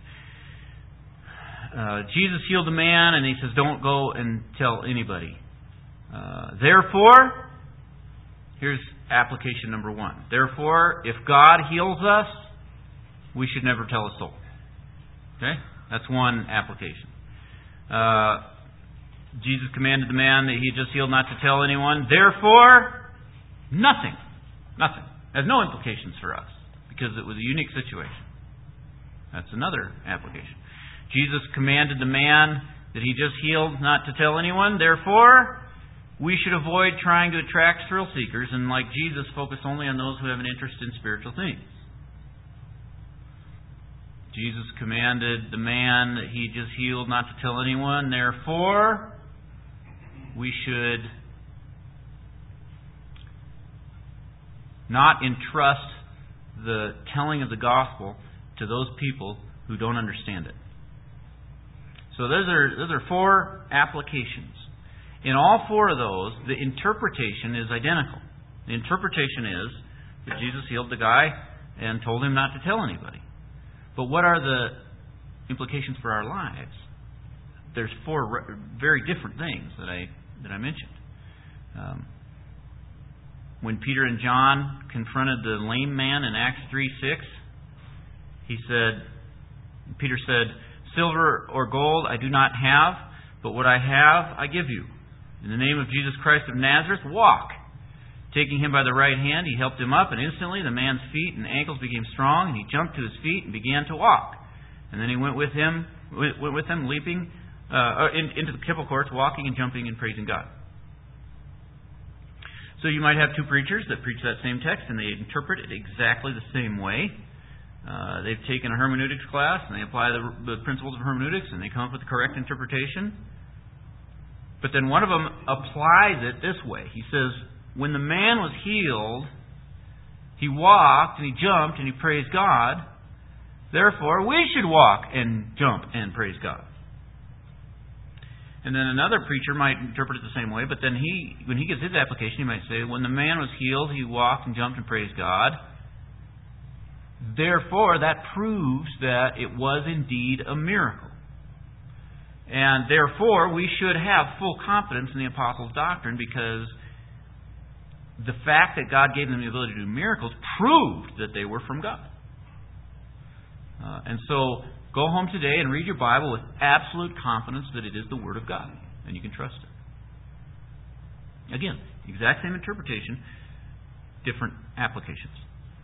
Uh, Jesus healed the man, and he says, don't go and tell anybody. Uh, therefore, here's application number one. Therefore, if God heals us, we should never tell a soul. Okay? That's one application. Uh, Jesus commanded the man that he had just healed not to tell anyone. Therefore, nothing. Nothing. Has no implications for us because it was a unique situation. That's another application. Jesus commanded the man that he just healed not to tell anyone. Therefore, we should avoid trying to attract thrill seekers and, like Jesus, focus only on those who have an interest in spiritual things. Jesus commanded the man that he just healed not to tell anyone. Therefore, we should not entrust the telling of the gospel to those people who don't understand it. So those are those are four applications. In all four of those, the interpretation is identical. The interpretation is that Jesus healed the guy and told him not to tell anybody. But what are the implications for our lives? There's four very different things that I that I mentioned. Um, when Peter and John confronted the lame man in Acts three six, he said, Peter said, Silver or gold I do not have, but what I have I give you. In the name of Jesus Christ of Nazareth, walk. Taking him by the right hand, he helped him up, and instantly the man's feet and ankles became strong, and he jumped to his feet and began to walk. And then he went with him, went with them, leaping uh, in, into the temple courts, walking and jumping and praising God. So you might have two preachers that preach that same text, and they interpret it exactly the same way. Uh, they've taken a hermeneutics class, and they apply the, the principles of hermeneutics, and they come up with the correct interpretation. But then one of them applies it this way. He says, when the man was healed, he walked, and he jumped, and he praised God. Therefore, we should walk and jump and praise God. And then another preacher might interpret it the same way, but then he, when he gives his application, he might say, when the man was healed, he walked and jumped and praised God. Therefore, that proves that it was indeed a miracle. And therefore, we should have full confidence in the apostles' doctrine, because the fact that God gave them the ability to do miracles proved that they were from God. Uh, and so, go home today and read your Bible with absolute confidence that it is the Word of God, and you can trust it. Again, exact same interpretation, different applications.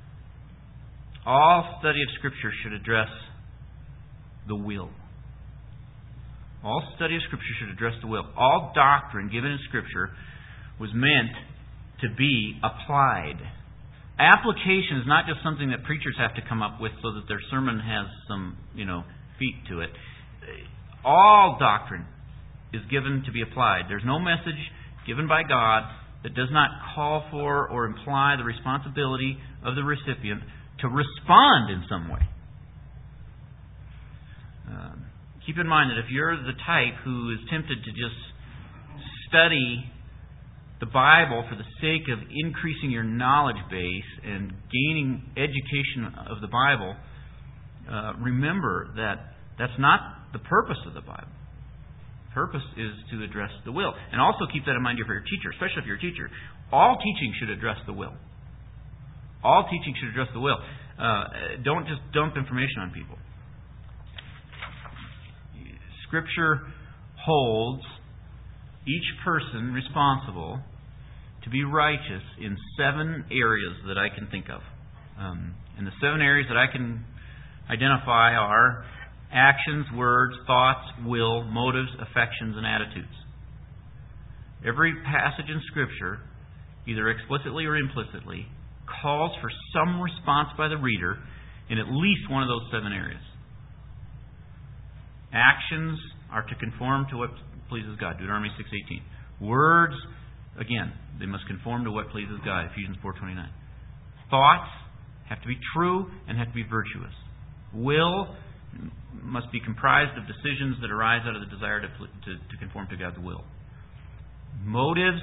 All study of Scripture should address the will. All study of Scripture should address the will. All doctrine given in Scripture was meant to be applied. Application is not just something that preachers have to come up with so that their sermon has some, you know, feet to it. All doctrine is given to be applied. There's no message given by God that does not call for or imply the responsibility of the recipient to respond in some way. Um, keep in mind that if you're the type who is tempted to just study the Bible for the sake of increasing your knowledge base and gaining education of the Bible, uh, remember that that's not the purpose of the Bible. The purpose is to address the will. And also keep that in mind for your teacher, especially if you're a teacher. All teaching should address the will. All teaching should address the will. Uh, don't just dump information on people. Scripture holds each person responsible to be righteous in seven areas that I can think of. Um, and the seven areas that I can identify are actions, words, thoughts, will, motives, affections, and attitudes. Every passage in Scripture, either explicitly or implicitly, calls for some response by the reader in at least one of those seven areas. Actions are to conform to what pleases God, Deuteronomy six eighteen. Words, again, they must conform to what pleases God, Ephesians four twenty-nine. Thoughts have to be true and have to be virtuous. Will must be comprised of decisions that arise out of the desire to, to, to conform to God's will. Motives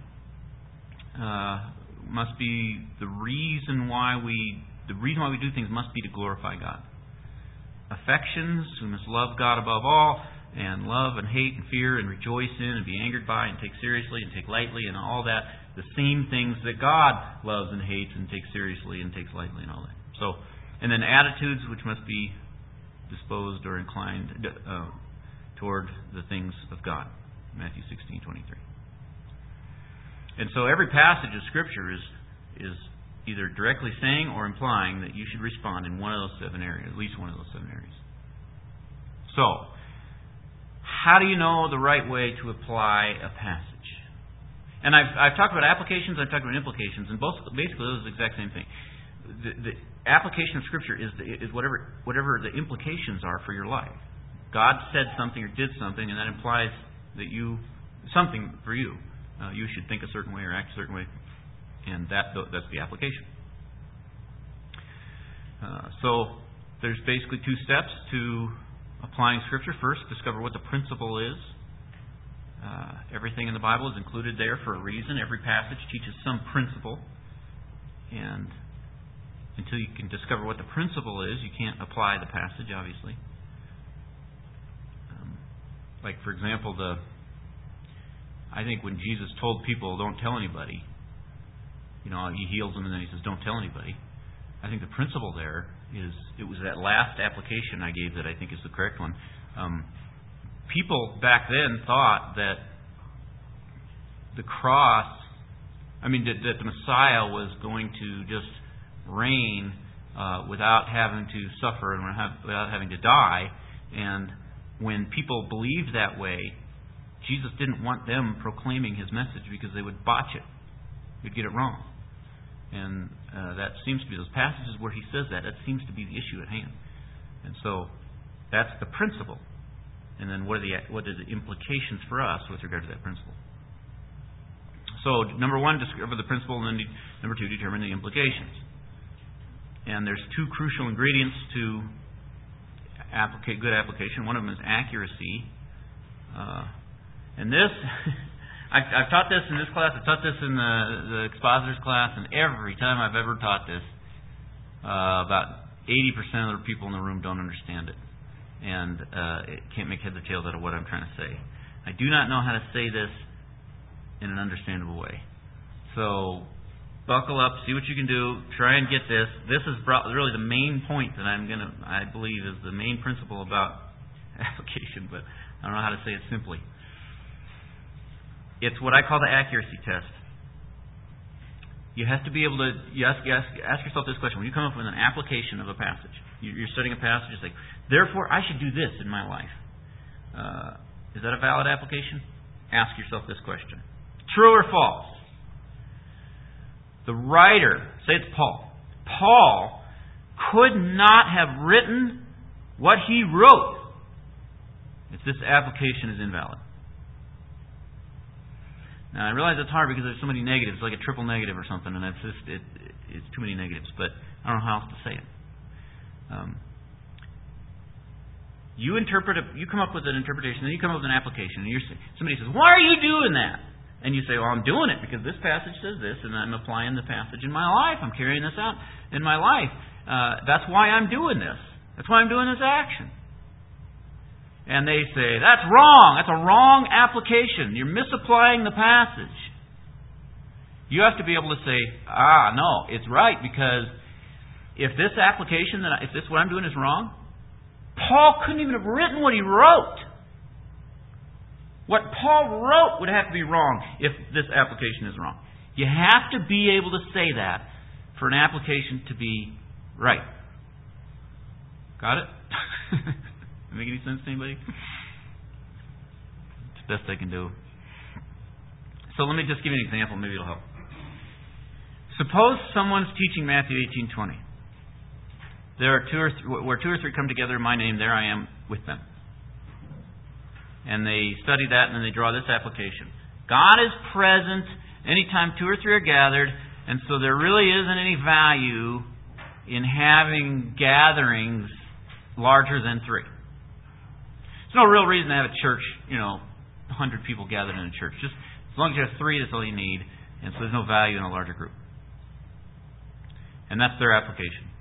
uh, must be the reason why we the reason why we do things must be to glorify God. Affections, we must love God above all, and love and hate and fear and rejoice in and be angered by and take seriously and take lightly and all that. The same things that God loves and hates and takes seriously and takes lightly and all that. So, and then attitudes, which must be disposed or inclined uh, toward the things of God. Matthew sixteen twenty-three. And so every passage of Scripture is is either directly saying or implying that you should respond in one of those seven areas, at least one of those seven areas. So, how do you know the right way to apply a passage? And I've, I've talked about applications, I've talked about implications, and both basically those are the exact same thing. The, the application of Scripture is the, is whatever whatever the implications are for your life. God said something or did something, and that implies that you something for you. Uh, you should think a certain way or act a certain way, and that that's the application. Uh, so there's basically two steps to applying Scripture. First, discover what the principle is. Uh, everything in the Bible is included there for a reason. Every passage teaches some principle. And until you can discover what the principle is, you can't apply the passage, obviously. Um, like, for example, the I think when Jesus told people, don't tell anybody, you know, He heals them and then He says, don't tell anybody. I think the principle there is, it was that last application I gave that I think is the correct one. Um, people back then thought that the cross, I mean, that, that the Messiah was going to just reign uh, without having to suffer and without having to die. And when people believed that way, Jesus didn't want them proclaiming His message because they would botch it. They'd get it wrong. And uh, that seems to be those passages where He says that. That seems to be the issue at hand. And so that's the principle. And then what are the what are the implications for us with regard to that principle? So number one, discover the principle, and then number two, determine the implications. And there's two crucial ingredients to applicate good application. One of them is accuracy. Uh, and this... I've, I've taught this in this class. I've taught this in the, the expositor's class, and every time I've ever taught this, uh, about eighty percent of the people in the room don't understand it, and uh, it can't make heads or tails out of what I'm trying to say. I do not know how to say this in an understandable way. So, buckle up, see what you can do, try and get this. This is really the main point that I'm going to, I believe, is the main principle about application, but I don't know how to say it simply. It's what I call the accuracy test. You have to be able to you ask, ask, ask yourself this question. When you come up with an application of a passage, you're studying a passage, it's like, therefore I should do this in my life. Uh, is that a valid application? Ask yourself this question. True or false? The writer, say it's Paul. Paul could not have written what he wrote if this application is invalid. Now, I realize it's hard because there's so many negatives, like a triple negative or something, and that's just, it, it's too many negatives, but I don't know how else to say it. Um, you interpret, a, you come up with an interpretation, then you come up with an application, and you're, somebody says, why are you doing that? And you say, well, I'm doing it because this passage says this, and I'm applying the passage in my life. I'm carrying this out in my life. Uh, that's why I'm doing this. That's why I'm doing this action. And they say, that's wrong. That's a wrong application. You're misapplying the passage. You have to be able to say, ah, no, it's right, because if this application, that I, if this what I'm doing is wrong, Paul couldn't even have written what he wrote. What Paul wrote would have to be wrong if this application is wrong. You have to be able to say that for an application to be right. Got it? Make any sense to anybody? It's the best I can do. So let me just give you an example. Maybe it'll help. Suppose someone's teaching Matthew eighteen twenty. There are two or th- where two or three come together in my name, there I am with them. And they study that, and then they draw this application. God is present anytime two or three are gathered, and so there really isn't any value in having gatherings larger than three. There's no real reason to have a church, you know, one hundred people gathered in a church. Just as long as you have three, that's all you need. And so there's no value in a larger group. And that's their application.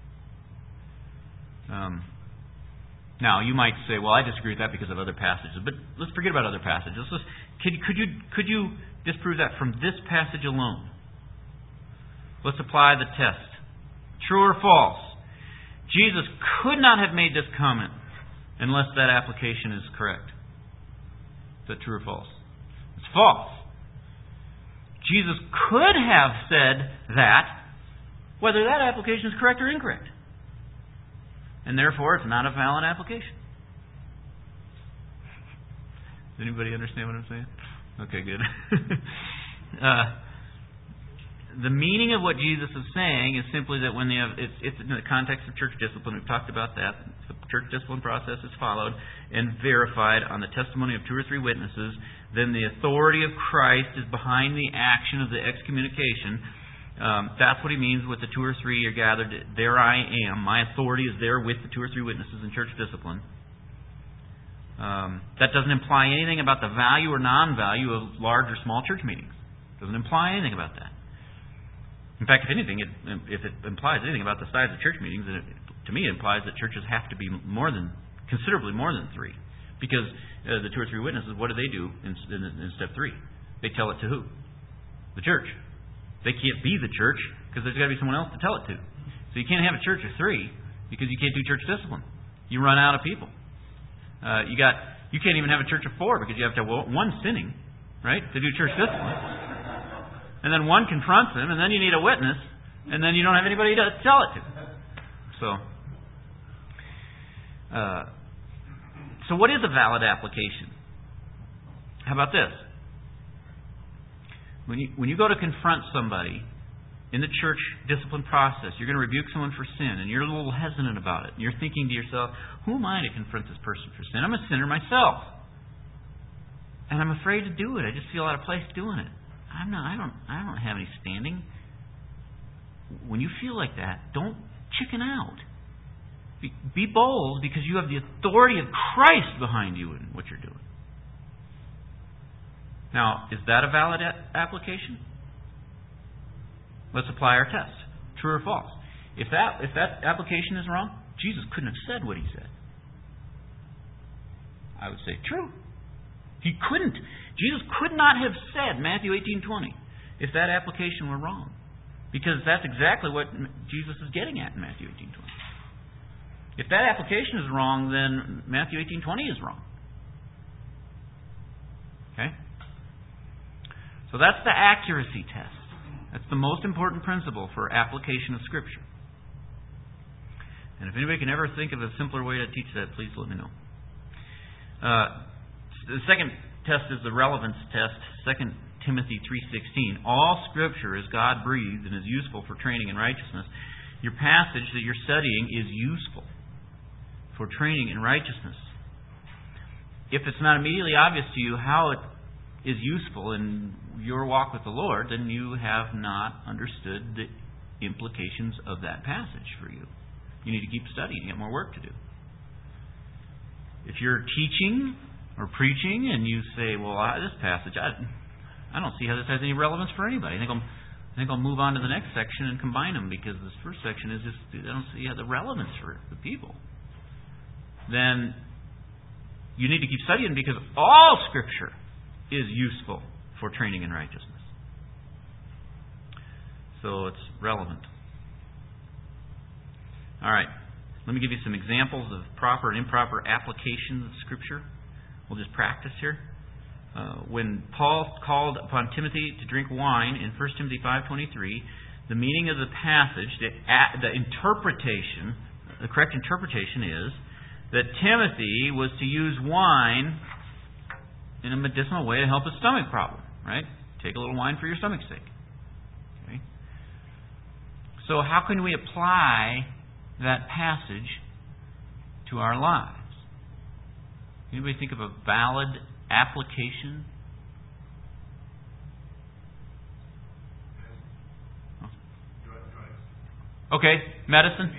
Um, now, you might say, well, I disagree with that because of other passages. But let's forget about other passages. Let's, could, could, you, could you disprove that from this passage alone? Let's apply the test. True or false? Jesus could not have made this comment unless that application is correct. Is that true or false? It's false. Jesus could have said that, whether that application is correct or incorrect. And therefore, it's not a valid application. Does anybody understand what I'm saying? Okay, good. uh, the meaning of what Jesus is saying is simply that when they have, it's, it's in the context of church discipline. We've talked about that. The church discipline process is followed and verified on the testimony of two or three witnesses. Then the authority of Christ is behind the action of the excommunication. Um, that's what he means with the two or three are gathered. There I am. My authority is there with the two or three witnesses in church discipline. Um, that doesn't imply anything about the value or non-value of large or small church meetings. It doesn't imply anything about that. In fact, if anything, it, if it implies anything about the size of church meetings, then it, to me it implies that churches have to be more than, considerably more than three. Because uh, the two or three witnesses, what do they do in, in, in step three? They tell it to who? The church. They can't be the church because there's got to be someone else to tell it to. So you can't have a church of three because you can't do church discipline. You run out of people. Uh, you got you can't even have a church of four because you have to have one sinning, right, to do church discipline. And then one confronts him, and then you need a witness, and then you don't have anybody to tell it to. So, uh, so what is a valid application? How about this? When you when you go to confront somebody in the church discipline process, you're going to rebuke someone for sin, and you're a little hesitant about it. And you're thinking to yourself, who am I to confront this person for sin? I'm a sinner myself. And I'm afraid to do it. I just feel out of place doing it. I'm not I don't I don't have any standing. When you feel like that, don't chicken out. Be, be bold because you have the authority of Christ behind you in what you're doing. Now, is that a valid a- application? Let's apply our test. True or false? If that if that application is wrong, Jesus couldn't have said what He said. I would say true. He couldn't. Jesus could not have said Matthew eighteen twenty if that application were wrong. Because that's exactly what Jesus is getting at in Matthew eighteen twenty. If that application is wrong, then Matthew eighteen twenty is wrong. Okay? So that's the accuracy test. That's the most important principle for application of Scripture. And if anybody can ever think of a simpler way to teach that, please let me know. Uh, the second test is the relevance test, Second Timothy three sixteen. All Scripture is God-breathed and is useful for training in righteousness. Your passage that you're studying is useful for training in righteousness. If it's not immediately obvious to you how it is useful in your walk with the Lord, then you have not understood the implications of that passage for you. You need to keep studying. You have more work to do. If you're teaching or preaching and you say, well, I, this passage, I, I don't see how this has any relevance for anybody. I think, I'll, I think I'll move on to the next section and combine them because this first section is just, I don't see the relevance for the people. Then you need to keep studying because all Scripture is useful for training in righteousness. So it's relevant. All right. Let me give you some examples of proper and improper applications of Scripture. We'll just practice here. Uh, when Paul called upon Timothy to drink wine in First Timothy five twenty-three, the meaning of the passage, the, the interpretation, the correct interpretation is that Timothy was to use wine in a medicinal way to help his stomach problem, right? Take a little wine for your stomach's sake. Okay? So how can we apply that passage to our lives? Anybody think of a valid application? Oh. Okay, medicine.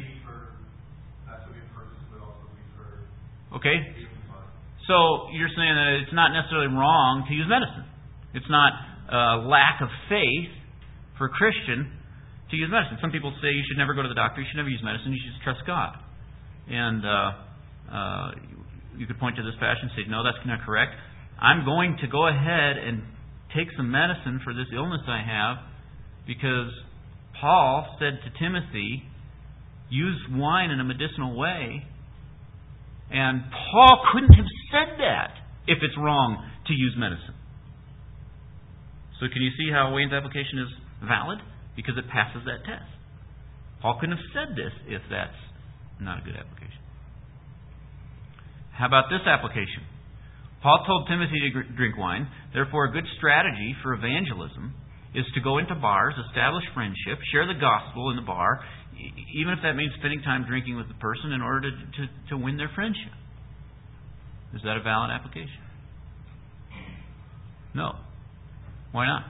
Okay. So you're saying that it's not necessarily wrong to use medicine. It's not a lack of faith for a Christian to use medicine. Some people say you should never go to the doctor, you should never use medicine, you should just trust God. And uh, uh, you could point to this passage and say, no, that's not correct. I'm going to go ahead and take some medicine for this illness I have because Paul said to Timothy, use wine in a medicinal way. And Paul couldn't have said that if it's wrong to use medicine. So can you see how Wayne's application is valid? Because it passes that test. Paul couldn't have said this if that's not a good application. How about this application? Paul told Timothy to drink wine. Therefore, a good strategy for evangelism is to go into bars, establish friendship, share the gospel in the bar, even if that means spending time drinking with the person in order to, to, to win their friendship. Is that a valid application? No. Why not?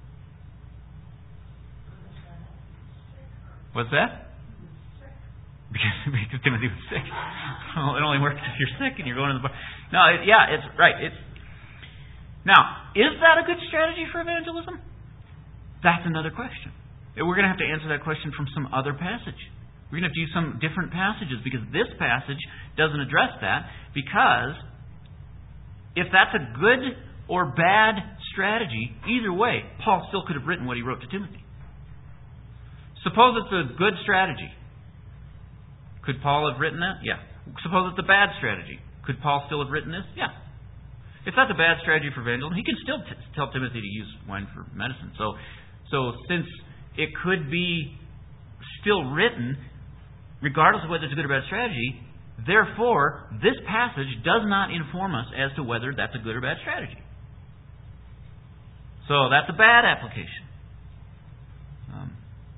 What's that? Because, because Timothy was sick. Well, it only works if you're sick and you're going to the bar. No, it, yeah, it's right. It's now, is that a good strategy for evangelism? That's another question. We're going to have to answer that question from some other passage. We're going to have to use some different passages because this passage doesn't address that. Because if that's a good or bad strategy, either way, Paul still could have written what he wrote to Timothy. Suppose it's a good strategy Could Paul have written that? Yeah. Suppose it's a bad strategy. Could Paul still have written this? Yeah. If that's a bad strategy for evangelism, he can still t- tell Timothy to use wine for medicine. So, so since it could be still written, regardless of whether it's a good or bad strategy, therefore, this passage does not inform us as to whether that's a good or bad strategy. So that's a bad application um,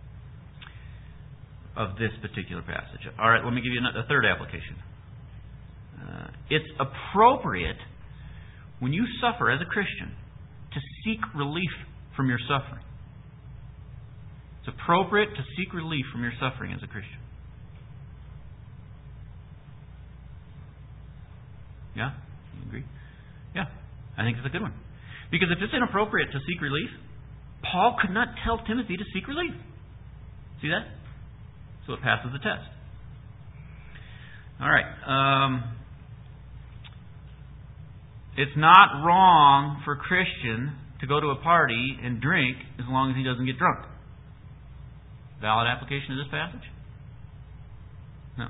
of this particular passage. All right, let me give you a third application. Uh, it's appropriate when you suffer as a Christian to seek relief from your suffering. It's appropriate to seek relief from your suffering as a Christian. Yeah? You agree? Yeah. I think it's a good one. Because if it's inappropriate to seek relief, Paul could not tell Timothy to seek relief. See that? So it passes the test. All right. Um, it's not wrong for a Christian to go to a party and drink as long as he doesn't get drunk. Valid application of this passage? No.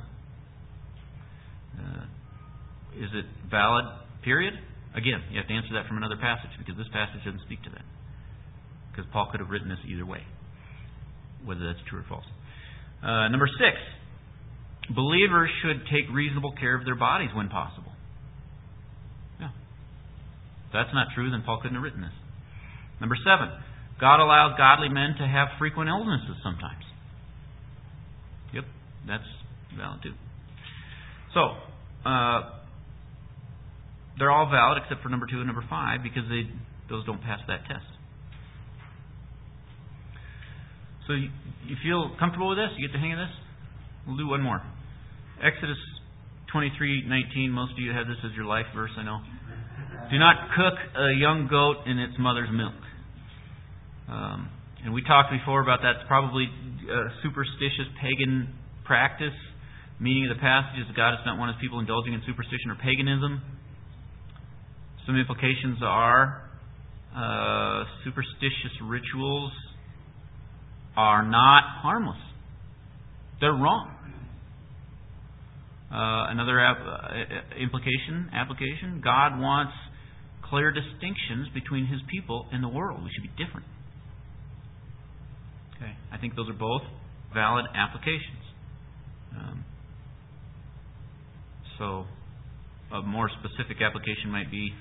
Uh, is it valid, period? Again, you have to answer that from another passage, because this passage doesn't speak to that. Because Paul could have written this either way, whether that's true or false. Uh, number six, believers should take reasonable care of their bodies when possible. Yeah. If that's not true, then Paul couldn't have written this. Number seven, God allows godly men to have frequent illnesses sometimes. Yep, that's valid too. So, uh, they're all valid except for number two and number five, because they those don't pass that test. So you, you feel comfortable with this? You get the hang of this? We'll do one more. Exodus twenty-three nineteen. Most of you have this as your life verse, I know. Do not cook a young goat in its mother's milk. Um, and we talked before about that's probably a superstitious pagan practice. Meaning of the passage is that God does not want His people indulging in superstition or paganism. Some implications are uh, superstitious rituals are not harmless. They're wrong. Uh, another ap- uh, implication, application, God wants clear distinctions between His people and the world. We should be different. Okay, I think those are both valid applications. Um, so, a more specific application might be,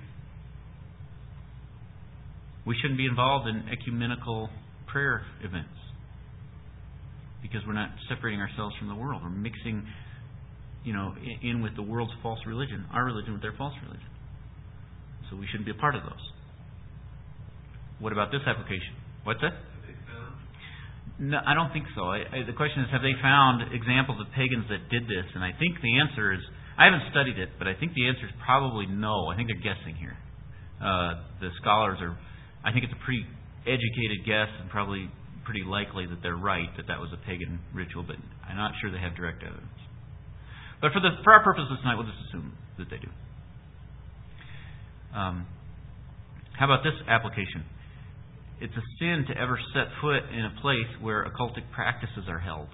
we shouldn't be involved in ecumenical prayer events because we're not separating ourselves from the world. We're mixing, you know, in with the world's false religion, our religion with their false religion. So we shouldn't be a part of those. What about this application? What's that? No, I don't think so. I, I, the question is, have they found examples of pagans that did this? And I think the answer is, I haven't studied it, but I think the answer is probably no. I think they're guessing here. Uh, the scholars are, I think it's a pretty educated guess and probably pretty likely that they're right, that that was a pagan ritual, but I'm not sure they have direct evidence. But for the for our purposes tonight, we'll just assume that they do. Um, how about this application? It's a sin to ever set foot in a place where occultic practices are held.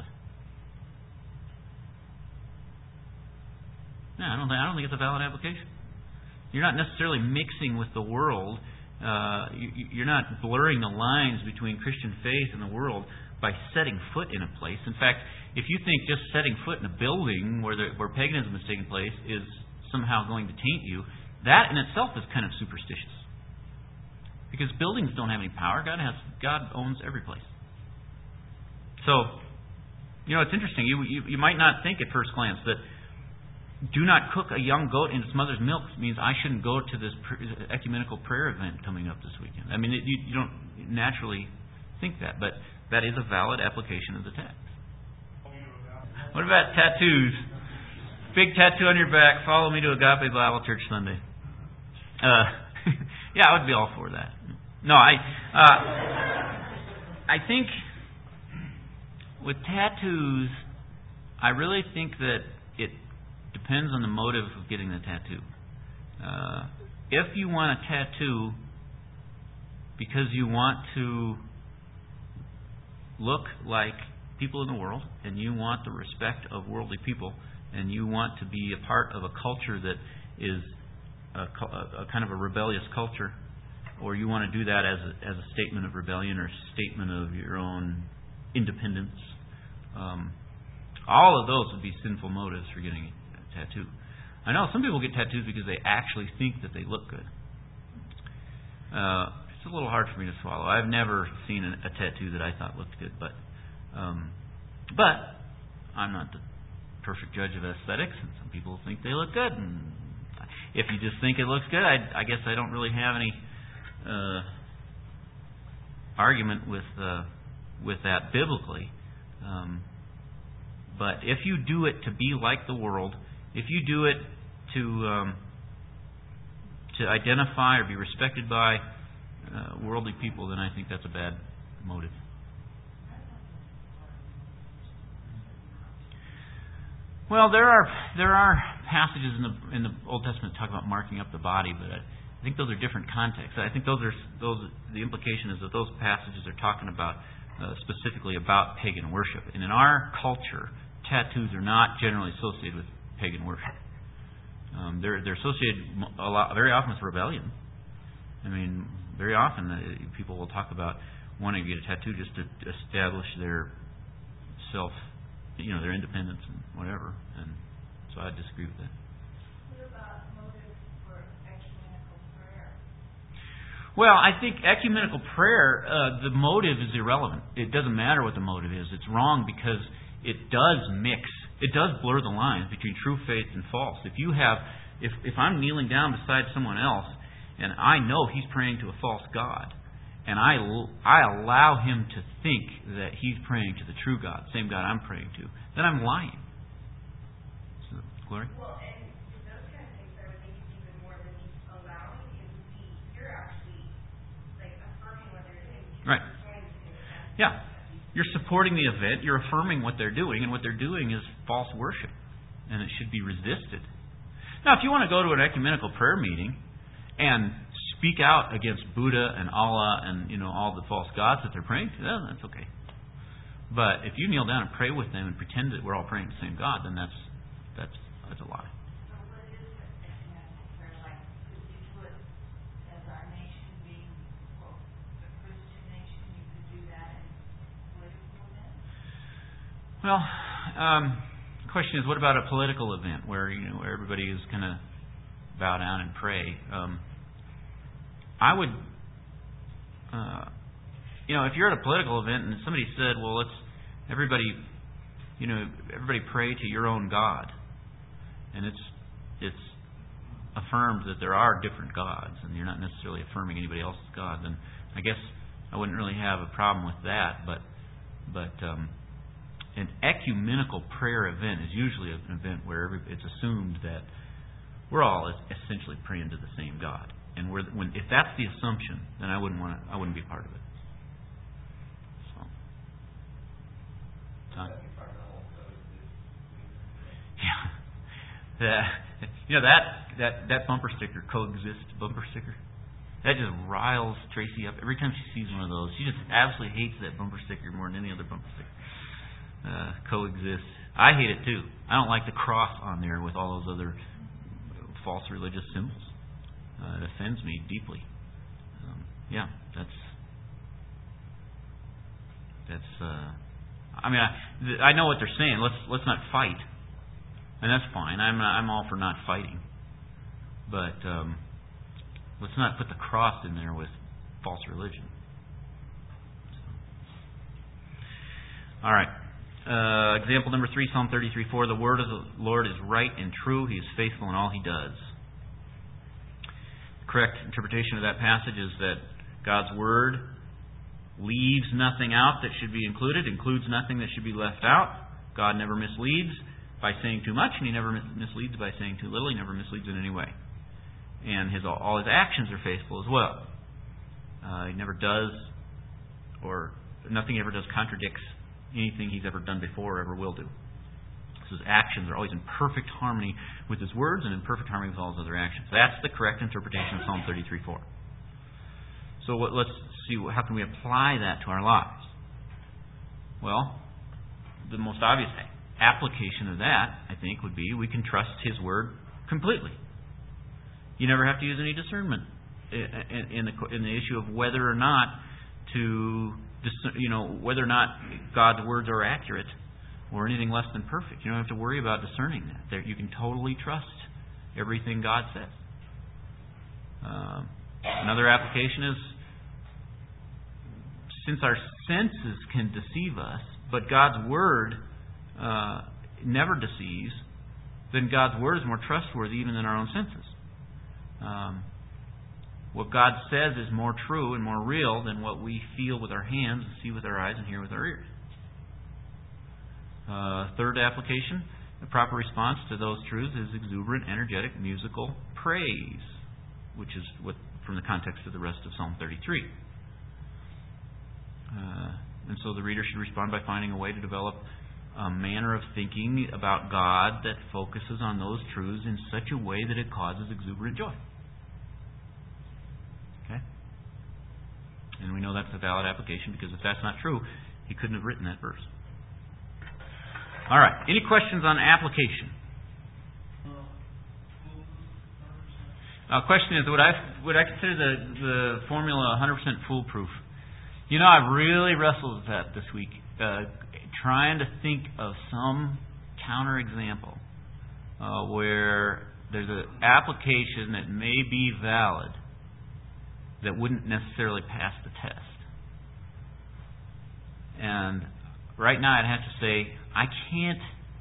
No, I don't think I don't think it's a valid application. You're not necessarily mixing with the world. Uh, you, you're not blurring the lines between Christian faith and the world by setting foot in a place. In fact, if you think just setting foot in a building where the, where paganism is taking place is somehow going to taint you, that in itself is kind of superstitious. Because buildings don't have any power. God has God owns every place. So, you know, it's interesting. You you, you might not think at first glance that do not cook a young goat in its mother's milk means I shouldn't go to this ecumenical prayer event coming up this weekend. I mean, it, you, you don't naturally think that, but that is a valid application of the text. What about tattoos? Big tattoo on your back. Follow me to Agape Bible Church Sunday. Uh, yeah, I would be all for that. No, I, uh, I think with tattoos, I really think that it depends on the motive of getting the tattoo. Uh, if you want a tattoo because you want to look like people in the world, and you want the respect of worldly people, and you want to be a part of a culture that is a, a kind of a rebellious culture, or you want to do that as a, as a statement of rebellion or a statement of your own independence, um, all of those would be sinful motives for getting a tattoo. I know some people get tattoos because they actually think that they look good. Uh, it's a little hard for me to swallow. I've never seen a, a tattoo that I thought looked good, but um, but I'm not the perfect judge of aesthetics, and some people think they look good. And if you just think it looks good, I, I guess I don't really have any uh, argument with uh, with that biblically. Um, but if you do it to be like the world, if you do it to um, to identify or be respected by uh, worldly people, then I think that's a bad motive. Well, there are there are passages in the in the Old Testament that talk about marking up the body, but I, I think those are different contexts. I think those are those. The implication is that those passages are talking about uh, specifically about pagan worship, and in our culture, tattoos are not generally associated with pagan worship. Um, they're they're associated a lot, very often with rebellion. I mean, very often uh, people will talk about wanting to get a tattoo just to establish their self, you know, their independence and whatever. And so I disagree with that. What about motive for ecumenical prayer? Well, I think ecumenical prayer, uh, the motive is irrelevant. It doesn't matter what the motive is. It's wrong because it does mix. It does blur the lines between true faith and false. If you have, if if I'm kneeling down beside someone else and I know he's praying to a false god, and I, I allow him to think that he's praying to the true God, same God I'm praying to, then I'm lying. So, Gloria? Well, and in those kind of things, I would think it's even more than just allowing. It would be, you're actually like affirming what they're doing. Right. Yeah. You're supporting the event, you're affirming what they're doing, and what they're doing is false worship, and it should be resisted. Now, if you want to go to an ecumenical prayer meeting and speak out against Buddha and Allah and, you know, all the false gods that they're praying to, then that's okay. But if you kneel down and pray with them and pretend that we're all praying to the same God, then that's that's that's a lie. So what is ecumenical prayer like? Could you put, as our nation being, quote, a Christian nation, you could do that in political events? Well, um, the question is, what about a political event where, you know, where everybody is going to bow down and pray? Um, I would, uh, you know, if you're at a political event and somebody said, well, let's, everybody, you know, everybody pray to your own God, and it's, it's affirmed that there are different gods, and you're not necessarily affirming anybody else's God, then I guess I wouldn't really have a problem with that, but, but, um, an ecumenical prayer event is usually an event where every, it's assumed that we're all essentially praying to the same God. And we're, when, if that's the assumption, then I wouldn't want to. I wouldn't be part of it. So, Tom? Yeah, the, you know that that that bumper sticker, coexist bumper sticker. That just riles Tracy up every time she sees one of those. She just absolutely hates that bumper sticker more than any other bumper sticker. Uh, coexist. I hate it too. I don't like the cross on there with all those other false religious symbols. Uh, it offends me deeply. Um, yeah, that's that's. Uh, I mean, I, I know what they're saying. Let's let's not fight, and that's fine. I'm I'm all for not fighting, but um, let's not put the cross in there with false religion. So. All right. Uh, example number three, Psalm thirty-three four. The word of the Lord is right and true. He is faithful in all He does. Correct interpretation of that passage is that God's Word leaves nothing out that should be included, includes nothing that should be left out. God never misleads by saying too much, and He never misleads by saying too little. He never misleads in any way. And his all His actions are faithful as well. Uh, he never does, or nothing He ever does contradicts anything He's ever done before or ever will do. So His actions are always in perfect harmony with His words and in perfect harmony with all His other actions. That's the correct interpretation of Psalm thirty-three four. So what, let's see, how can we apply that to our lives? Well, the most obvious application of that, I think, would be we can trust His Word completely. You never have to use any discernment in, in the in the issue of whether or not to, you know, whether or not God's words are accurate or anything less than perfect. You don't have to worry about discerning that. There, you can totally trust everything God says. Uh, another application is, since our senses can deceive us, but God's Word uh, never deceives, then God's Word is more trustworthy even than our own senses. Um, what God says is more true and more real than what we feel with our hands and see with our eyes and hear with our ears. Uh, third application, the proper response to those truths is exuberant, energetic, musical praise, which is what from the context of the rest of Psalm thirty-three. Uh, and so the reader should respond by finding a way to develop a manner of thinking about God that focuses on those truths in such a way that it causes exuberant joy. Okay? And we know that's a valid application because if that's not true, he couldn't have written that verse. All right. Any questions on application? Uh, question is, would I would I consider the, the formula one hundred percent foolproof? You know, I've really wrestled with that this week, uh, trying to think of some counterexample uh, where there's an application that may be valid that wouldn't necessarily pass the test. And right now I'd have to say, I can't...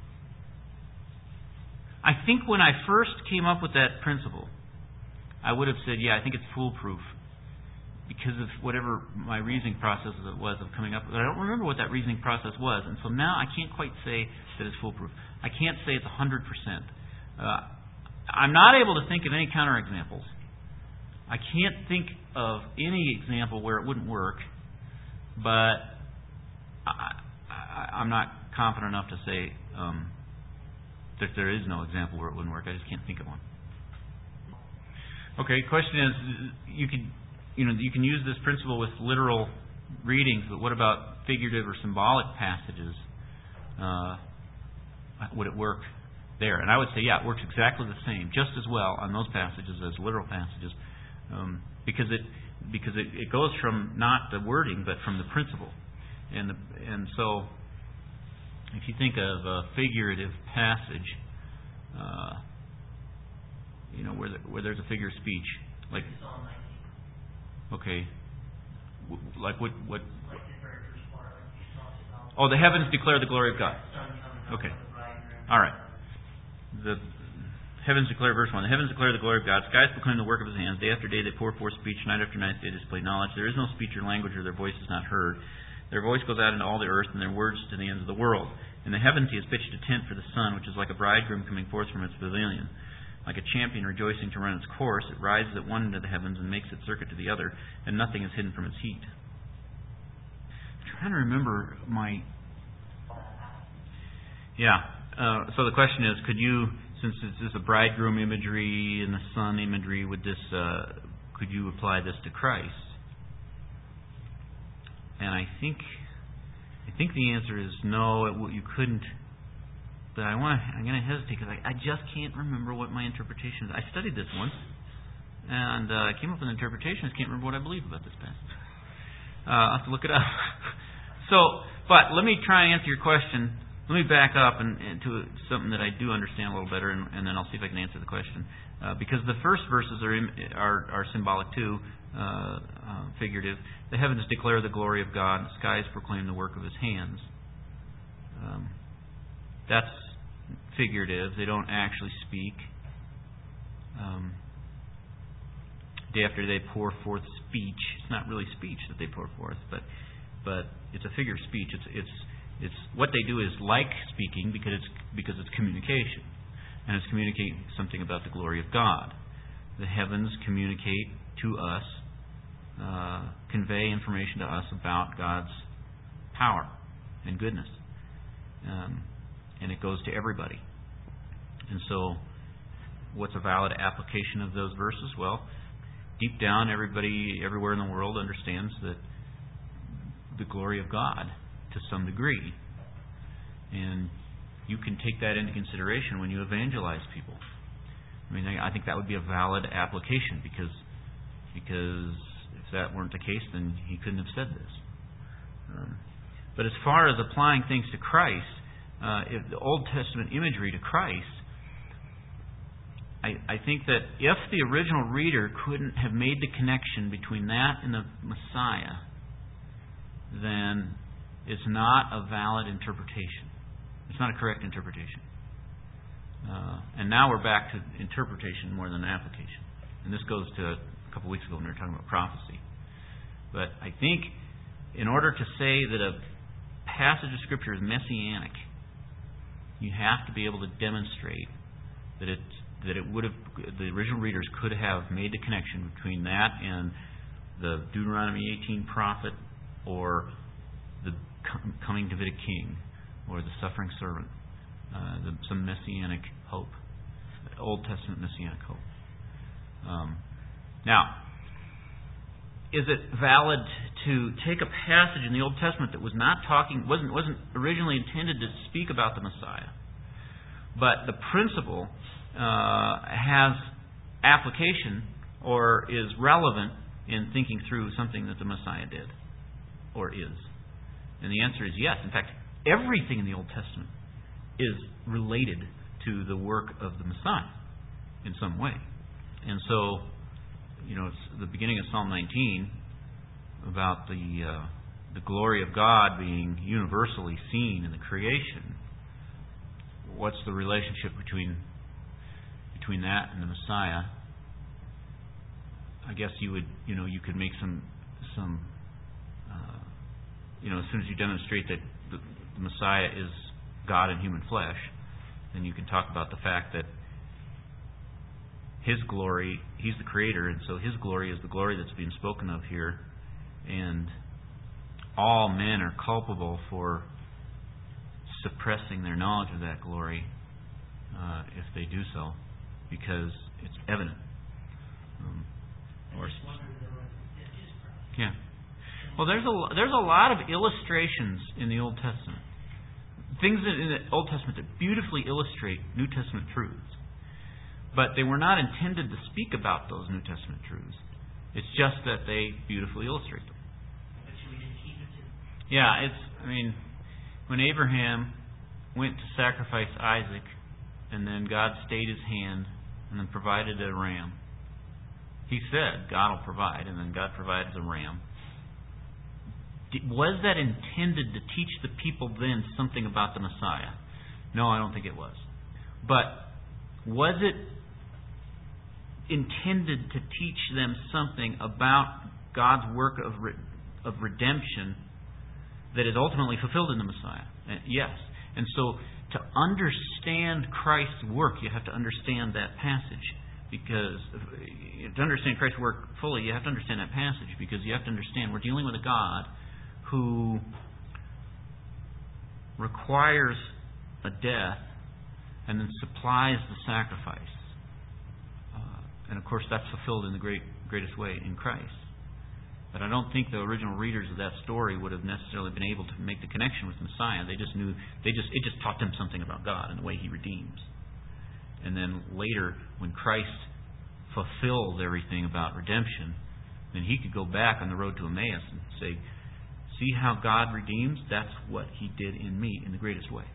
I think when I first came up with that principle, I would have said, yeah, I think it's foolproof because of whatever my reasoning process was of coming up with it. I don't remember what that reasoning process was, and so now I can't quite say that it's foolproof. I can't say it's one hundred percent. Uh, I'm not able to think of any counterexamples. I can't think of any example where it wouldn't work, but I, I, I'm not confident enough to say um, that there is no example where it wouldn't work. I just can't think of one. Okay, question is, you can, you know, you can use this principle with literal readings, but what about figurative or symbolic passages? Uh, would it work there? And I would say, yeah, it works exactly the same, just as well on those passages as literal passages, um, because it because it, it goes from not the wording but from the principle, and the, and so if you think of a figurative passage. Uh, You know, where the, where there's a figure of speech, like okay, w- like what what? Oh, the heavens declare the glory of God. Okay, all right. The heavens declare, verse one. The heavens declare the glory of God. Skies proclaim the work of His hands. Day after day they pour forth speech. Night after night they display knowledge. There is no speech or language, or their voice is not heard. Their voice goes out into all the earth, and their words to the ends of the world. In the heavens He has pitched a tent for the sun, which is like a bridegroom coming forth from its pavilion. Like a champion rejoicing to run its course, it rises at one end of the heavens and makes its circuit to the other, and nothing is hidden from its heat. I'm trying to remember my... Yeah. Uh, so the question is, could you, since this is a bridegroom imagery and the sun imagery, would this, uh, could you apply this to Christ? And I think, I think the answer is no. It, you couldn't. But I want to, I'm going to hesitate because I, I just can't remember what my interpretation is. I studied this once, and uh, I came up with an interpretation. I just can't remember what I believe about this passage. Uh, I'll have to look it up. so, but let me try and answer your question. Let me back up and, and to something that I do understand a little better, and, and then I'll see if I can answer the question. Uh, because the first verses are in, are, are symbolic too, uh, uh, figurative. The heavens declare the glory of God, and the skies proclaim the work of His hands. Um, that's figurative. They don't actually speak. Um, day after day pour forth speech. It's not really speech that they pour forth, but but it's a figure of speech. It's it's it's what they do is like speaking because it's because it's communication, and it's communicating something about the glory of God. The heavens communicate to us, uh, convey information to us about God's power and goodness. Um, And it goes to everybody. And so, what's a valid application of those verses? Well, deep down, everybody everywhere in the world understands that the glory of God to some degree. you can take that into consideration when you evangelize people. I mean, I think that would be a valid application because because if that weren't the case, then he couldn't have said this. Um, but as far as applying things to Christ, uh, if the Old Testament imagery to Christ, I, I think that if the original reader couldn't have made the connection between that and the Messiah, then it's not a valid interpretation. It's not a correct interpretation. Uh, and now we're back to interpretation more than application. And this goes to a couple weeks ago when we were talking about prophecy. But I think in order to say that a passage of Scripture is messianic, you have to be able to demonstrate that it that it would have the original readers could have made the connection between that and the Deuteronomy eighteen prophet, or the coming Davidic king, or the suffering servant, uh, the, some messianic hope, Old Testament messianic hope. Um, now, is it valid to take a passage in the Old Testament that was not talking, wasn't wasn't originally intended to speak about the Messiah, but the principle uh, has application or is relevant in thinking through something that the Messiah did or is? And the answer is yes. In fact, everything in the Old Testament is related to the work of the Messiah in some way. And so, you know, it's the beginning of Psalm nineteen about the uh, the glory of God being universally seen in the creation. What's the relationship between between that and the Messiah? I guess you would, you know, you could make some some. Uh, you know, as soon as you demonstrate that the, the Messiah is God in human flesh, then you can talk about the fact that His glory, He's the Creator, and so His glory is the glory that's being spoken of here. And all men are culpable for suppressing their knowledge of that glory uh, if they do so, because it's evident. Um, or, yeah. Well, there's a there's a lot of illustrations in the Old Testament, things in the Old Testament that beautifully illustrate New Testament truths. But they were not intended to speak about those New Testament truths. It's just that they beautifully illustrate them. But should we just keep it to? Yeah, it's. I mean, when Abraham went to sacrifice Isaac, and then God stayed His hand, and then provided a ram. He said, "God will provide," and then God provides a ram. Was that intended to teach the people then something about the Messiah? No, I don't think it was. But was it intended to teach them something about God's work of re- of redemption that is ultimately fulfilled in the Messiah? Uh, yes. And so to understand Christ's work, you have to understand that passage. Because to understand Christ's work fully, you have to understand that passage, because you have to understand we're dealing with a God who requires a death and then supplies the sacrifice. Uh, and of course that's fulfilled in the great greatest way in Christ. But I don't think the original readers of that story would have necessarily been able to make the connection with Messiah. They just knew, they just it just taught them something about God and the way He redeems. And then later, when Christ fulfills everything about redemption, then He could go back on the road to Emmaus and say, "See how God redeems? That's what He did in me in the greatest way."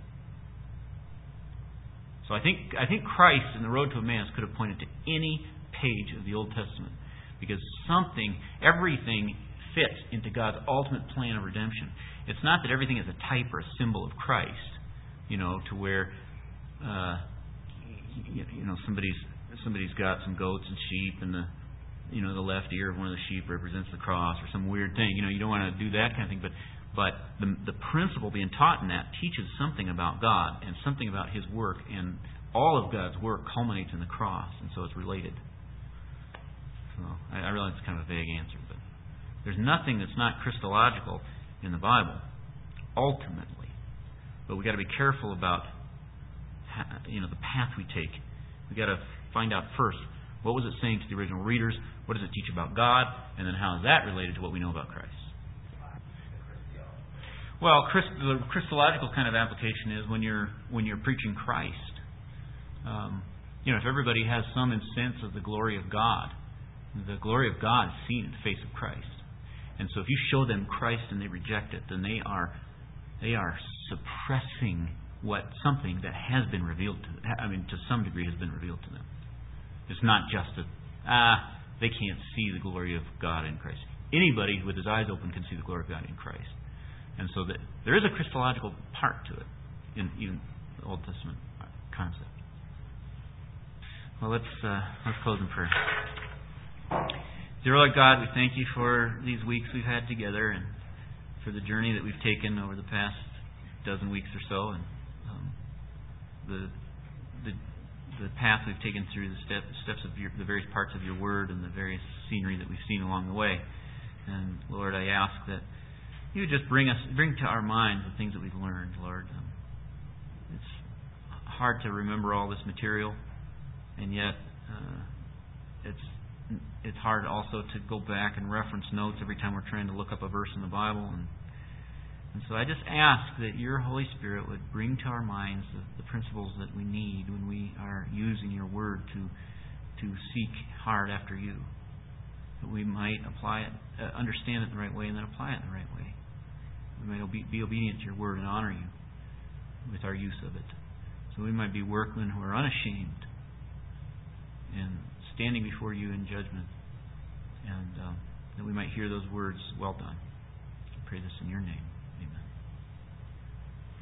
So I think I think Christ in the road to Emmaus could have pointed to any page of the Old Testament, because something, everything fits into God's ultimate plan of redemption. It's not that everything is a type or a symbol of Christ, you know, to where uh, you know somebody's somebody's got some goats and sheep, and the you know the left ear of one of the sheep represents the cross or some weird thing. You know, you don't want to do that kind of thing, but but the the principle being taught in that teaches something about God and something about His work, and all of God's work culminates in the cross, and so it's related. So I, I realize it's kind of a vague answer, but there's nothing that's not Christological in the Bible, ultimately. But we've got to be careful about you know the path we take. We've got to find out first, what was it saying to the original readers? What does it teach about God? And then how is that related to what we know about Christ? Well, Christ, the Christological kind of application is when you're when you're preaching Christ. Um, you know, if everybody has some sense of the glory of God, the glory of God is seen in the face of Christ. And so, if you show them Christ and they reject it, then they are they are suppressing what something that has been revealed to them. I mean, to some degree, has been revealed to them. It's not just that ah they can't see the glory of God in Christ. Anybody with his eyes open can see the glory of God in Christ. And so that there is a Christological part to it in even the Old Testament concept. Well, let's uh, let's close in prayer. Dear Lord God, we thank you for these weeks we've had together and for the journey that we've taken over the past dozen weeks or so, and um, the the the path we've taken through the step, steps of your, the various parts of your Word and the various scenery that we've seen along the way. And Lord, I ask that you would just bring us, bring to our minds the things that we've learned, Lord. Um, it's hard to remember all this material, and yet uh, it's it's hard also to go back and reference notes every time we're trying to look up a verse in the Bible. And, and so I just ask that your Holy Spirit would bring to our minds the, the principles that we need when we are using your Word to to seek hard after you. That we might apply it, uh, understand it the right way, and then apply it the right way. We might obe- be obedient to your word and honor you with our use of it. So we might be workmen who are unashamed and standing before you in judgment. And um, that we might hear those words, well done. I pray this in your name.